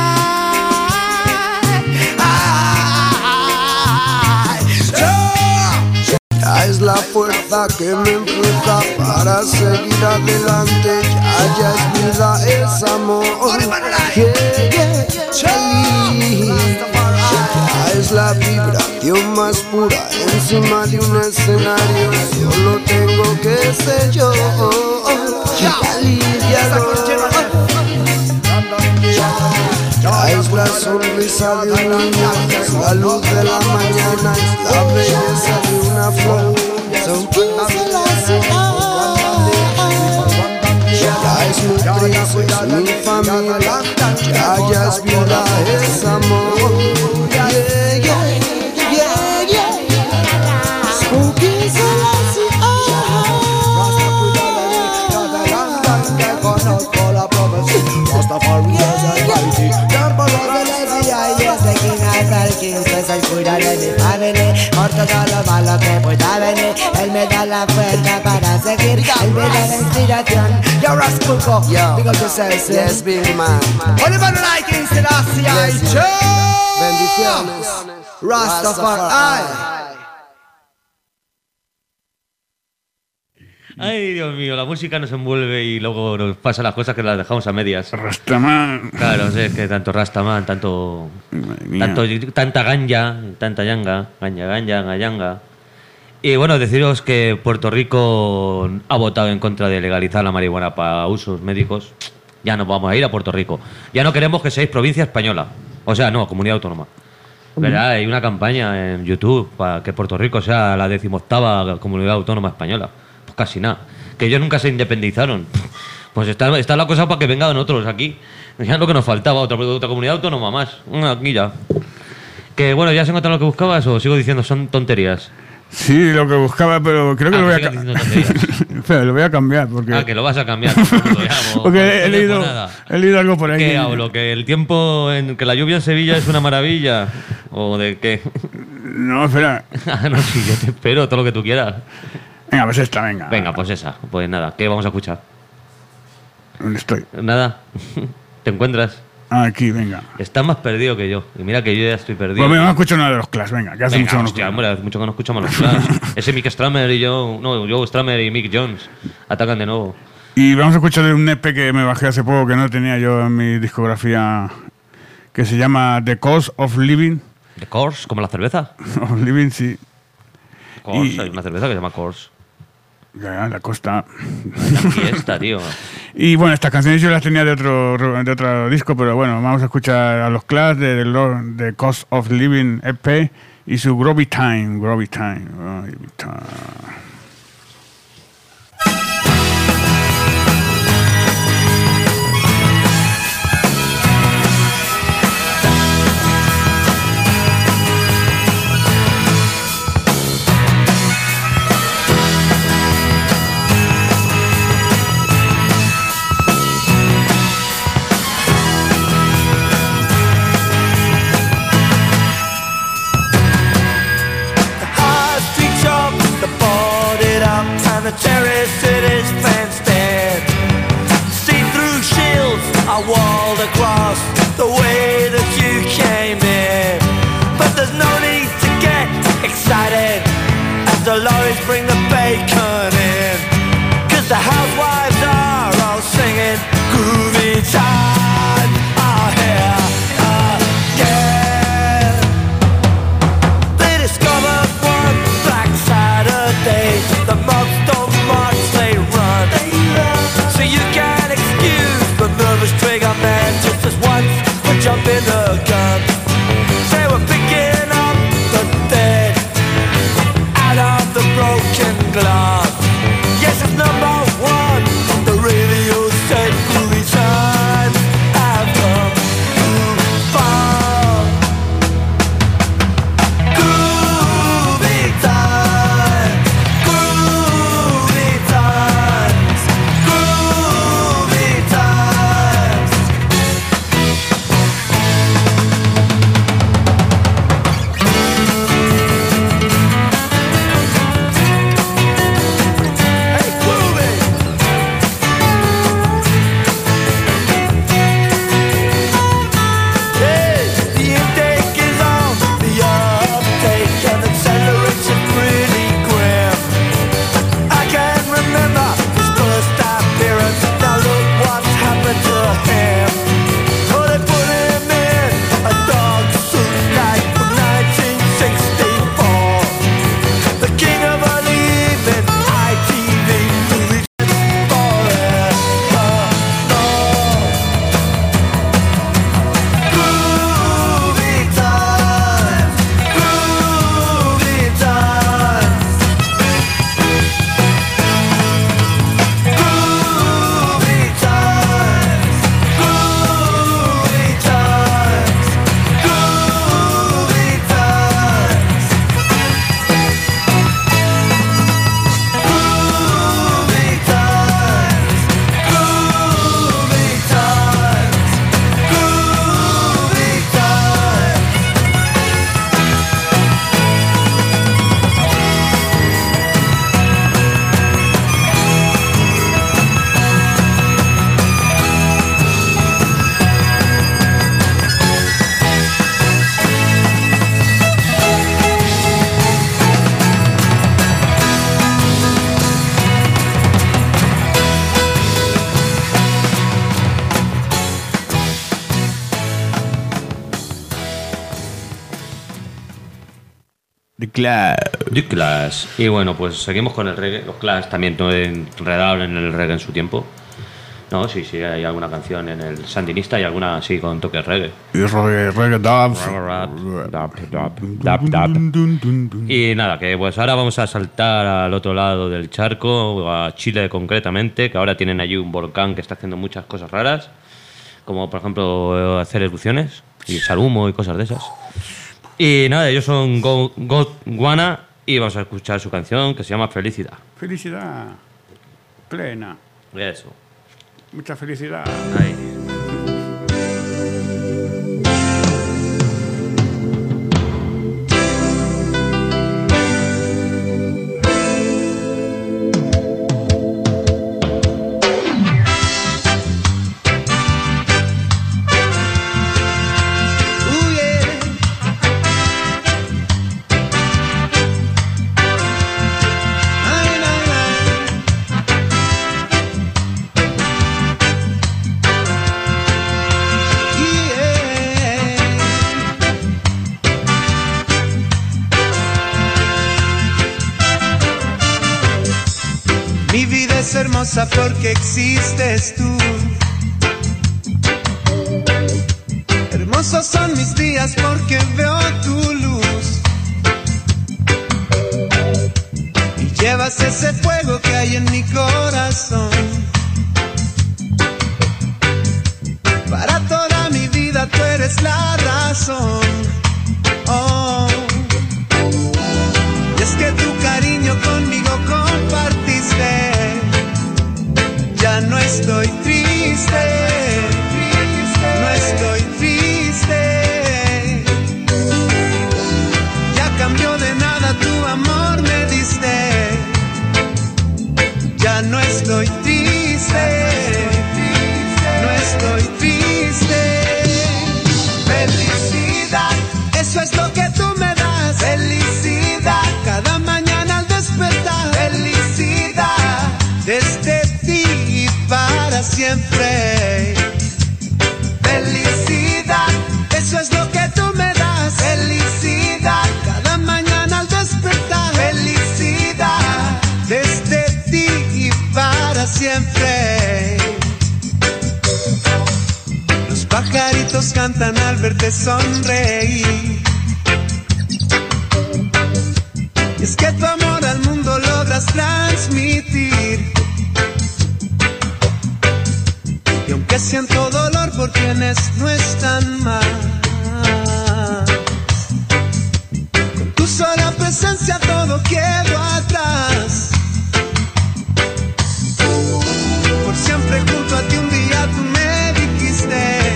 ya es la fuerza que me empuja para seguir adelante. Ya, ya es vida, es amor. Yeah, yeah, yeah. Ya es la vibración más pura encima de un escenario. Solo tengo que ser yo. Ya es la sonrisa de un niño, es la luz de la mañana, es la belleza de una flor. Son quince las ya es mi tribu, es mi familia. Ya, ya es vida, es amor. Yeah, yeah, yeah, yeah. Son quince las conozco la profesión. Rastafari es el mighty. Soy pura de mi familia, por todo lo malo que pueda venir. Él me da la fuerza para seguir, él me da la inspiración. Yo, Rasculco, big up yourself, yes, big man. Oliver like King Selassie, yes, bendiciones, Rastafari. Ay, Dios mío, la música nos envuelve y luego nos pasa las cosas que las dejamos a medias. Rastaman. Claro, o sea, es que tanto Rastaman, tanto, tanto tanta ganja, tanta yanga, ganja, ganja, ganyanga. Y bueno, deciros que Puerto Rico ha votado en contra de legalizar la marihuana para usos médicos. Ya nos vamos a ir a Puerto Rico. Ya no queremos que seáis provincia española. O sea, no, comunidad autónoma. ¿Verdad? Hay una campaña en YouTube para que Puerto Rico sea la decimoctava comunidad autónoma española. Pues casi nada. Que ellos nunca se independizaron. Pues está, está la cosa para que vengan otros aquí. Ya lo que nos faltaba, otra, otra comunidad autónoma más. Aquí ya. Que bueno, ¿ya has encontrado lo que buscabas o sigo diciendo son tonterías? Sí, lo que buscaba, pero creo que ah, lo voy que a cambiar. Pero lo voy a cambiar porque... Ah, que lo vas a cambiar. Porque he, he, leído, he leído algo por ahí. ¿Qué hablo? ¿Que el tiempo, en, que la lluvia en Sevilla es una maravilla? ¿O de qué? No, espera. Ah, no, sí, yo te espero, todo lo que tú quieras. Venga, pues esta, venga. Venga, pues esa. Pues nada, ¿qué vamos a escuchar? ¿Dónde estoy? Nada. ¿Te encuentras? Aquí, venga. Estás más perdido que yo. Y mira que yo ya estoy perdido. Pues venga, vamos a escuchar una de los Clash, venga, que hace venga, mucho que no hostia, hombre, hace mucho que no escuchamos los Clash. Ese Mick Stramer y yo... No, Joe Stramer y Mick Jones atacan de nuevo. Y vamos a escuchar un E P que me bajé hace poco, que no tenía yo en mi discografía, que se llama The Cost of Living. ¿The Course? ¿Como la cerveza? Of Living, sí. Course, Y- hay una cerveza que se llama Course. Ya, la costa. La fiesta, tío. Y bueno, estas canciones yo las tenía de otro, de otro disco, pero bueno, vamos a escuchar a los Clash de, de, Lo- de Cost of Living E P y su Groovy Time, Groovy Time, Groovy Time. High street shops, the boarded up, and the terrace cities fenced in. See-through shields are walled across the way that you came in. But there's no need to get excited as the lorries bring the bacon in. 'Cause the housewives are all singing groovy time. Oh, here again. They discovered one Black Saturday. The mobs don't march, they run. So you can excuse the nervous trigger man just as once for jumping the gun. They were picking up the dead out of the broken glass. Yes, it's number one. The radio said groovy time. Clash. The Clash. Y bueno, pues seguimos con el reggae. Los Clash también enredaron en el reggae en su tiempo. No, sí, sí, hay alguna canción en el Sandinista y alguna así con toque reggae. Y reggae, reggae dub. Y nada, que pues ahora vamos a saltar al otro lado del charco, a Chile concretamente, que ahora tienen allí un volcán que está haciendo muchas cosas raras, como por ejemplo hacer erupciones y echar humo y cosas de esas. Y nada, ellos son Go- Gondwana y vamos a escuchar su canción que se llama Felicidad. Felicidad plena. Eso. Mucha felicidad. Ahí. Mi vida es hermosa porque existes tú. Hermosos son mis días porque veo tu luz. Y llevas ese fuego que hay en mi corazón. Para toda mi vida tú eres la razón. Oh. Y es que tu cariño conmigo compartiste. Ya no estoy triste, no estoy triste. Ya cambió de nada, tu amor me diste. Ya no estoy triste, no estoy triste. Felicidad, eso es lo que tú me das. Felicidad, cada mañana al despertar. Felicidad, desde ti para siempre. Felicidad, eso es lo que tú me das. Felicidad, cada mañana al despertar. Felicidad, desde ti para siempre. Los pajaritos cantan al verte sonreír. Y es que tu amor al mundo logras transmitir. Y aunque siento dolor por quienes no están más, con tu sola presencia todo quedó atrás. Por siempre junto a ti un día tú me dijiste.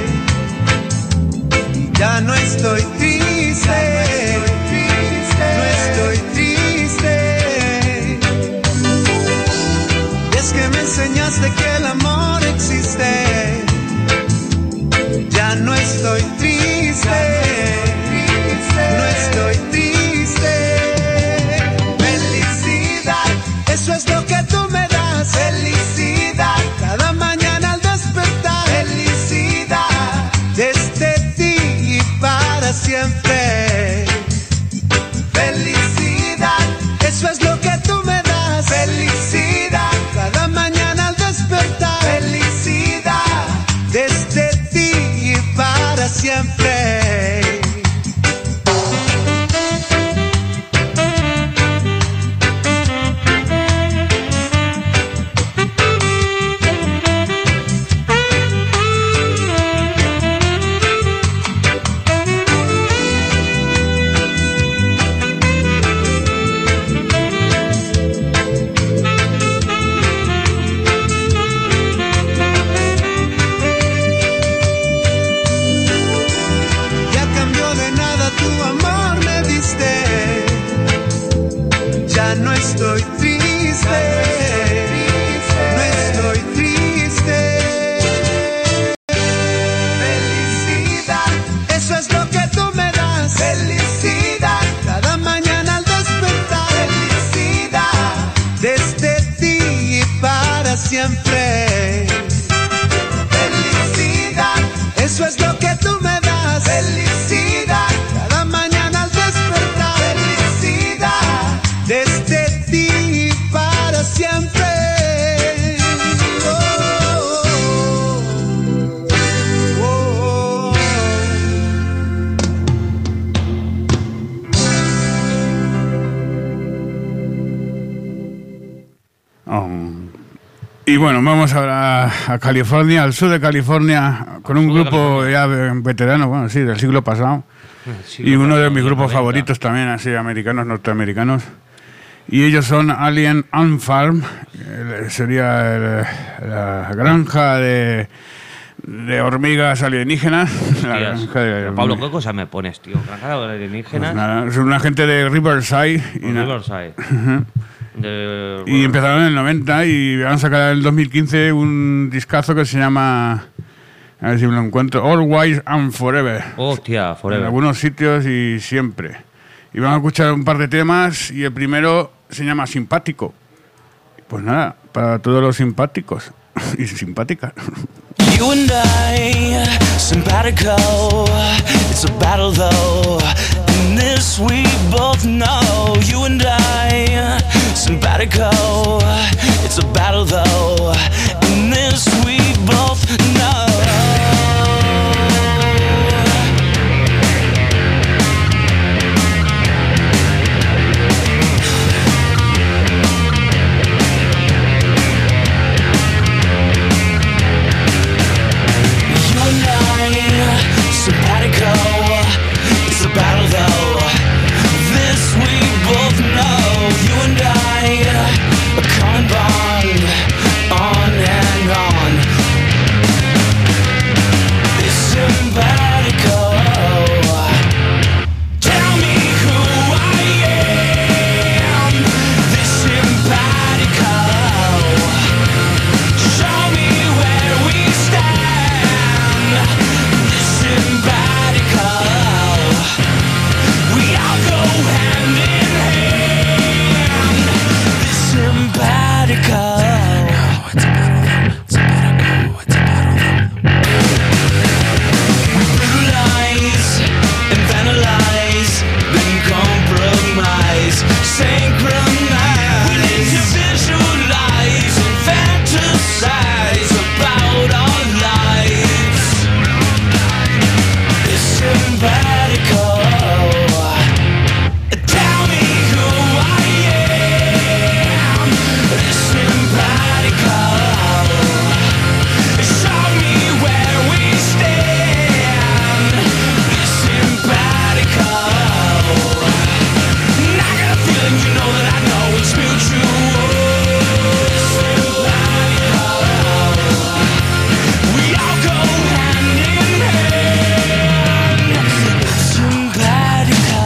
Y ya no estoy triste, no estoy triste. Y es que me enseñaste que el amor existe. Ya no estoy triste, no estoy triste. Felicidad, eso es lo que tú me das. Felicidad, cada mañana al despertar. Felicidad, desde ti y para siempre. Felicidad, eso es lo que tú me das. Felicidad, cada mañana al despertar. Felicidad, desde ti y para siempre. Ya cambió de nada, tu amor me diste. Ya no estoy triste, no estoy triste. Felicidad, eso es lo que tú me das. Felicidad, cada mañana al despertar. Felicidad, desde ti y para siempre. Felicidad, eso es lo que tú me das. Felicidad, cada mañana al despertar. Felicidad. Oh. Y bueno, vamos ahora a California, al sur de California, con un Sur de grupo ya veterano, bueno, sí, del siglo pasado. Sí, Y uno de los mis grupos noventa. favoritos también, así, americanos, norteamericanos. Y ellos son Alien Ant Farm, eh, sería el- la granja de, de hormigas alienígenas. La Tías, granja de pero Pablo, hormigas. ¿qué cosa me pones, tío? Granja de alienígenas. Pues nada, es una gente de Riverside. Y, na- Riverside. De- y empezaron en el noventa y van a sacar en el dos mil quince un discazo que se llama, a ver si me lo encuentro, Always and Forever. Hostia, En forever. algunos sitios y siempre. Y vamos a escuchar un par de temas y el primero se llama Simpático. Pues nada, para todos los simpáticos y simpáticas. You and I, simpatico. It's a battle though. In this we both know. You and I, simpatico. It's a battle though. In this we both know. You and I, simpatico. It's a battle though. This we both know. You and I, a common bond, on and on. It's simpatico. Tell me who I am. This simpatico. Show me where we stand. This simpatico. We all go hand in hand. This simpatico. It's a battle though. It's a battle. It's a battle though. We brutalize and vandalize, then compromise, synchronize. We individualize and fantasize about our lives. It's simpatico. Tell me who I am. It's simpatico. Show me where we stand. It's simpatico. I got a feeling you know that I know it's mutual. It's simpatico. We all go hand in hand. It's simpatico.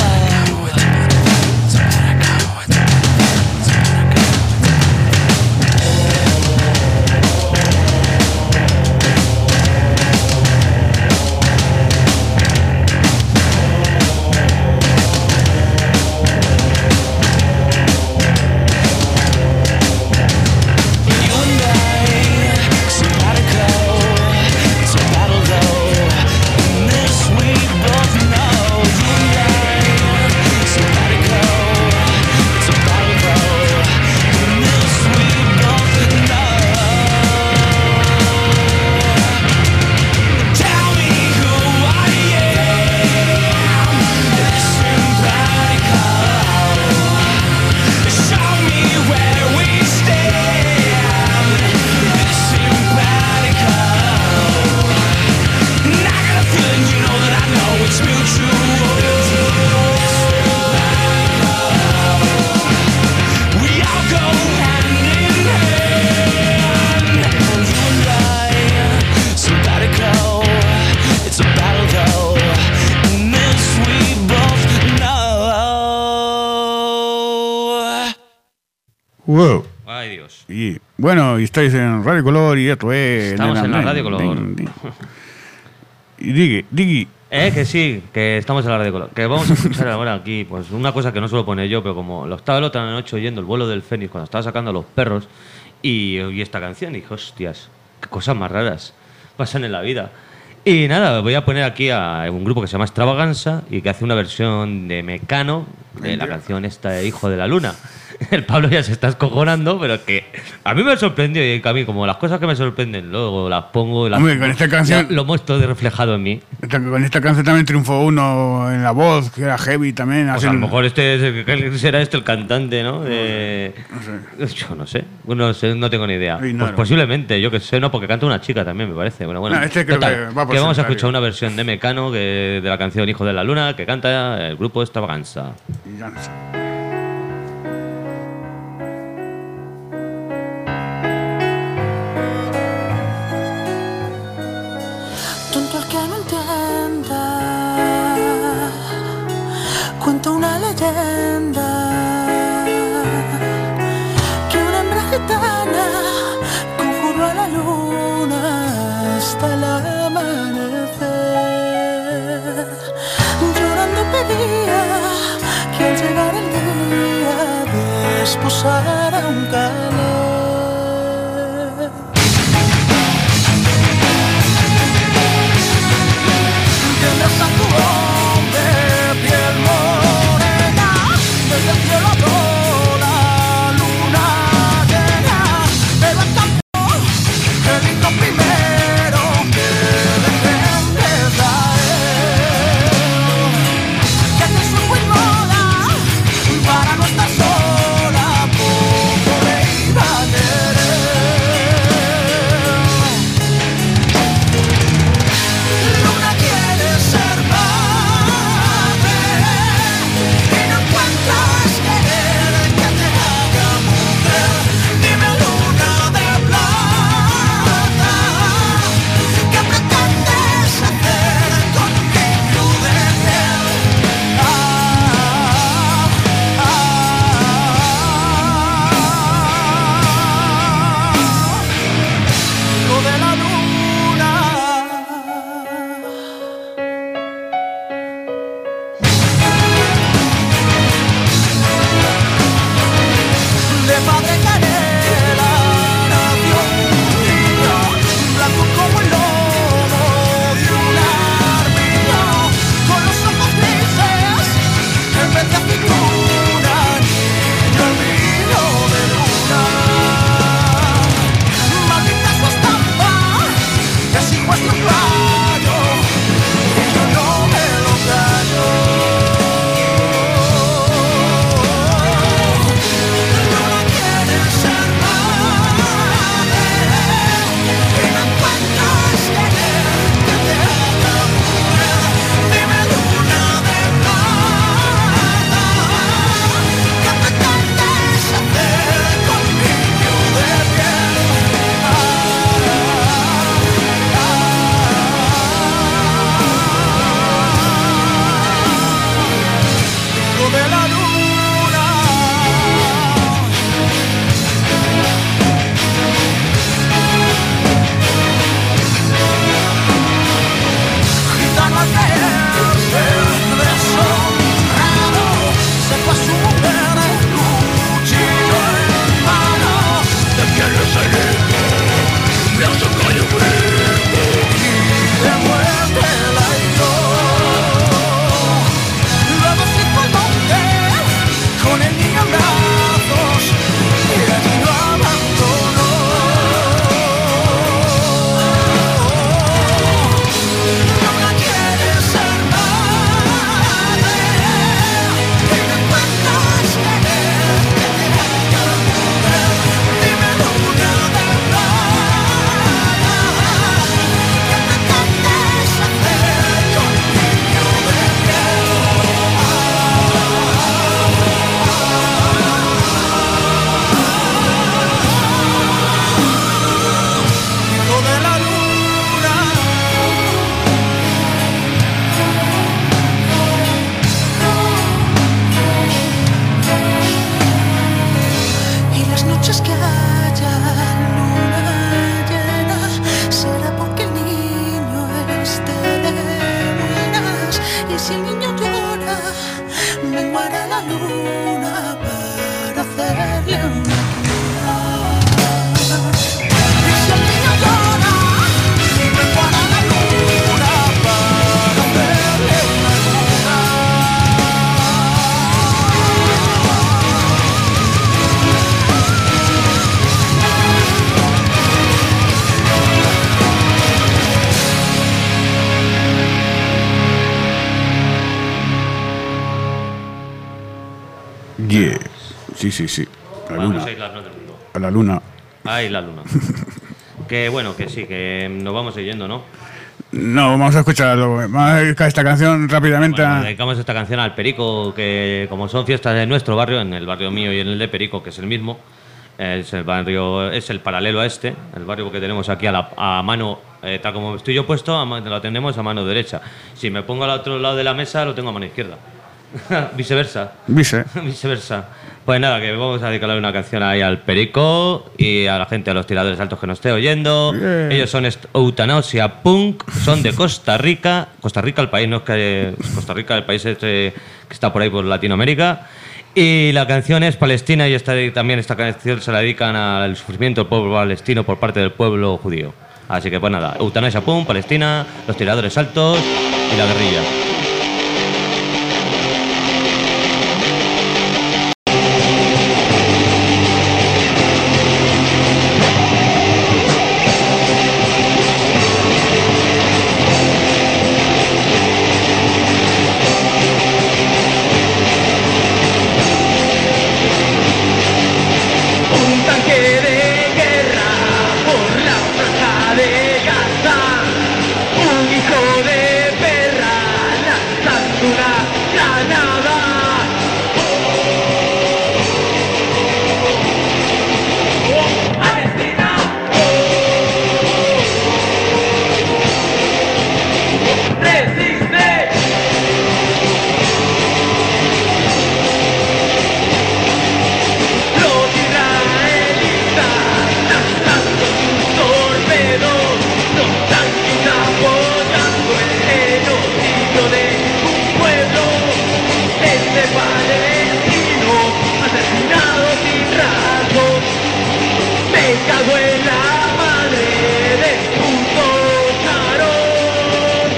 You and I, simpatico. It's a battle though. In this we both know. You and I, simpatico. It's a battle though. In this we both know. Tell me who I am. It's simpatico. Show me where we stand. It's simpatico. I got a feeling you know that I know it's mutual. We all go hand in hand. You and I, simpatico. It's a battle though. In this we both know. Wow. Ay, Dios. Y bueno, y estáis en Radio Color y esto es... Estamos en la Ding, Radio Color. ding, ding. Y Diggy, Diggy. Eh, que sí, que estamos en la radio color. Que vamos a escuchar ahora aquí, pues una cosa que no suelo poner yo, pero como lo estaba la otra noche oyendo el vuelo del Fénix cuando estaba sacando a los perros y oí esta canción y dije, hostias, qué cosas más raras pasan en la vida. Y nada, voy a poner aquí a un grupo que se llama Extravaganza y que hace una versión de Mecano de la canción esta de Hijo de la Luna. el Pablo ya se está escojonando, pero es que a mí me sorprendió y a mí como las cosas que me sorprenden luego las pongo y las Hombre, con esta canción- ya lo muestro de reflejado en mí. Esta- Con esta canción también triunfó uno en la voz, que era heavy también. Pues así- a lo mejor este es el- que será este el cantante, ¿no? De- Yo no sé. Bueno, no sé, no tengo ni idea. Sí, no, Pues no. posiblemente, yo que sé, no, porque canta una chica también, me parece. Bueno, bueno. No, este creo Total, que va por que vamos a solitario. escuchar una versión de Mecano que, de la canción Hijo de la Luna que canta el grupo Extravaganza. Y ya no sé. Tonto el que no entienda, cuenta una leyenda que una hembra gitana conjuró a la luna hasta el amanecer. Llorando pedía que al llegar el día desposara un calor. Tendrás a tu hombre piel morena, desde el cielo habló la luna llena. Pero el campo, el hijo primero que defiendes a él. Que hace su moda para no estar sola, poco le iba a querer. Luna quiere ser madre y no encuentras querer que te haga mujer. Dime, luna de plata, ¿qué pretendes hacer con un niño de miel? Ah, ah, lo de la luna. De madre canela nació un niño, blanco como el lomo de un armiño, con los ojos grises en vez de aceituna, niño el vino de luna. Maldita su estampa, es hijo extraño, y yo no me lo callo. Luna quiere Sí, sí, sí. La Bueno, luna. no sé islas, no del mundo. A la luna. Ay, la luna. Que bueno, que sí, que nos vamos siguiendo, ¿no? No, vamos a escucharlo. Vamos a dedicar esta canción rápidamente. Bueno, a- dedicamos esta canción al Perico, que como son fiestas de nuestro barrio, en el barrio mío y en el de Perico, que es el mismo, es el barrio, es el paralelo a este, el barrio que tenemos aquí a, la, a mano, eh, tal como estoy yo puesto, a ma- lo tenemos a mano derecha. Si me pongo al otro lado de la mesa, lo tengo a mano izquierda. Viceversa. Vice. Viceversa. Pues nada, que vamos a dedicarle una canción ahí al Perico y a la gente, a los tiradores altos que nos esté oyendo. Bien. Ellos son est- Eutanasia Punk, son de Costa Rica. Costa Rica, el país, no es que es Costa Rica, el país este que está por ahí por Latinoamérica. Y la canción es Palestina y esta, también esta canción se la dedican al sufrimiento del pueblo palestino por parte del pueblo judío. Así que pues nada, Eutanasia Punk, Palestina, los tiradores altos y la guerrilla. Un tanque de guerra por la franja de Gaza. Un hijo de perra lanzando una granada. Oh, Palestina. Resiste. Los israelitas lanzando sus torpedos, los tanques apoyando el genocidio de un pueblo. Este palestino asesinado sin rasgos. Me cago en la madre del puto Sharon.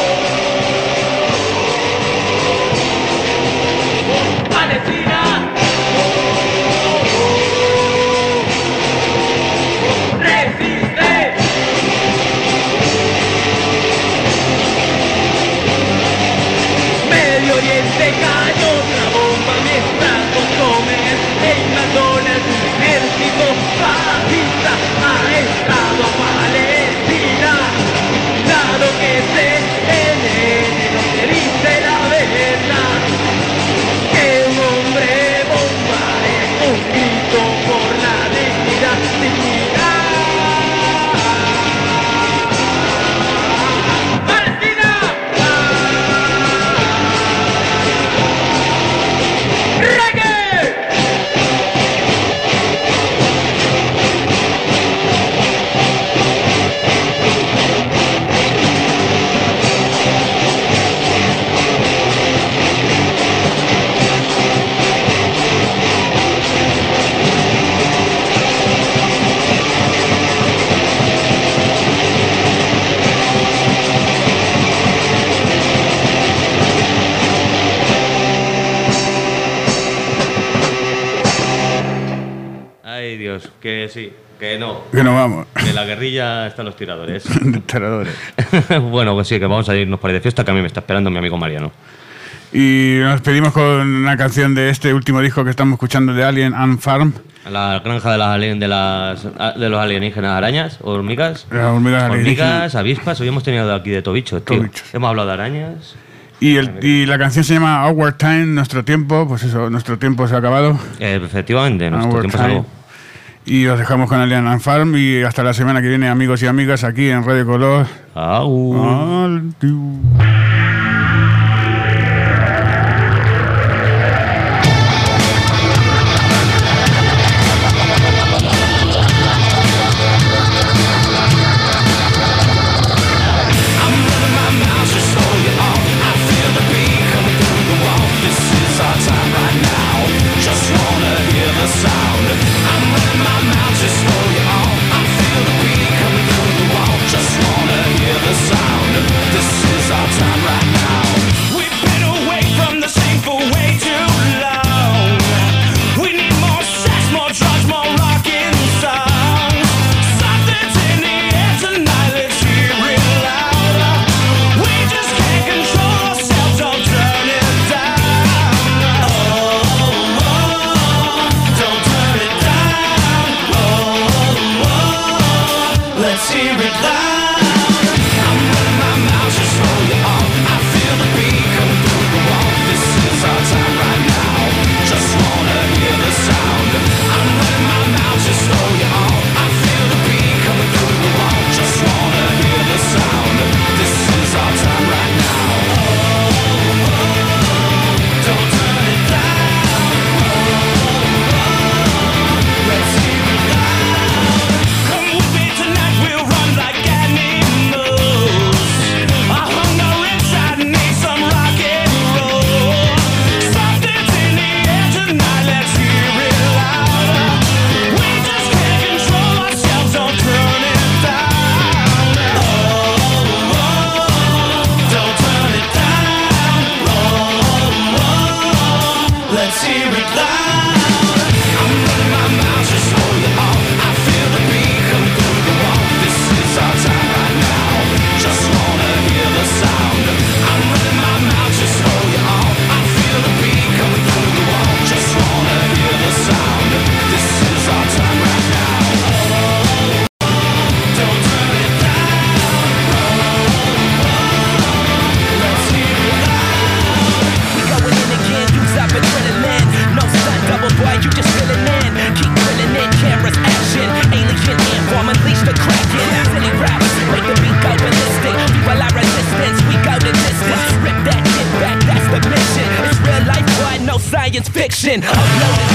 Palestina. Resiste. Medio Oriente cayó otra bomba mientras nos comen en McDonald's. Un ejército fascista ha entrado a Palestina. Dado que se enene no te dice la verdad. Que un hombre bomba es un grito por la dignidad, dignidad. ¡Palestina! ¡Reggae! Ay Dios, que sí, que no. Que nos vamos. De la guerrilla están los tiradores. De tiradores. Bueno, pues sí, que vamos a irnos por ahí de fiesta, que a mí me está esperando mi amigo Mariano. Y nos despedimos con una canción de este último disco que estamos escuchando de Alien and Farm. La granja de, las alien- de, las, de los alienígenas arañas, hormigas. Las hormigas alienígenas. Hormigas, avispas. Hoy hemos tenido aquí de tobichos, tío. Tobichos. Hemos hablado de arañas. Y, el, y la canción se llama Our Time, nuestro tiempo. Pues eso, nuestro tiempo se ha acabado. Eh, efectivamente, nuestro Our tiempo es Time. algo. Y os dejamos con Alien and Farm. Y hasta la semana que viene, amigos y amigas, aquí en Radio Color. Au. Adiós. science fiction. Uploaded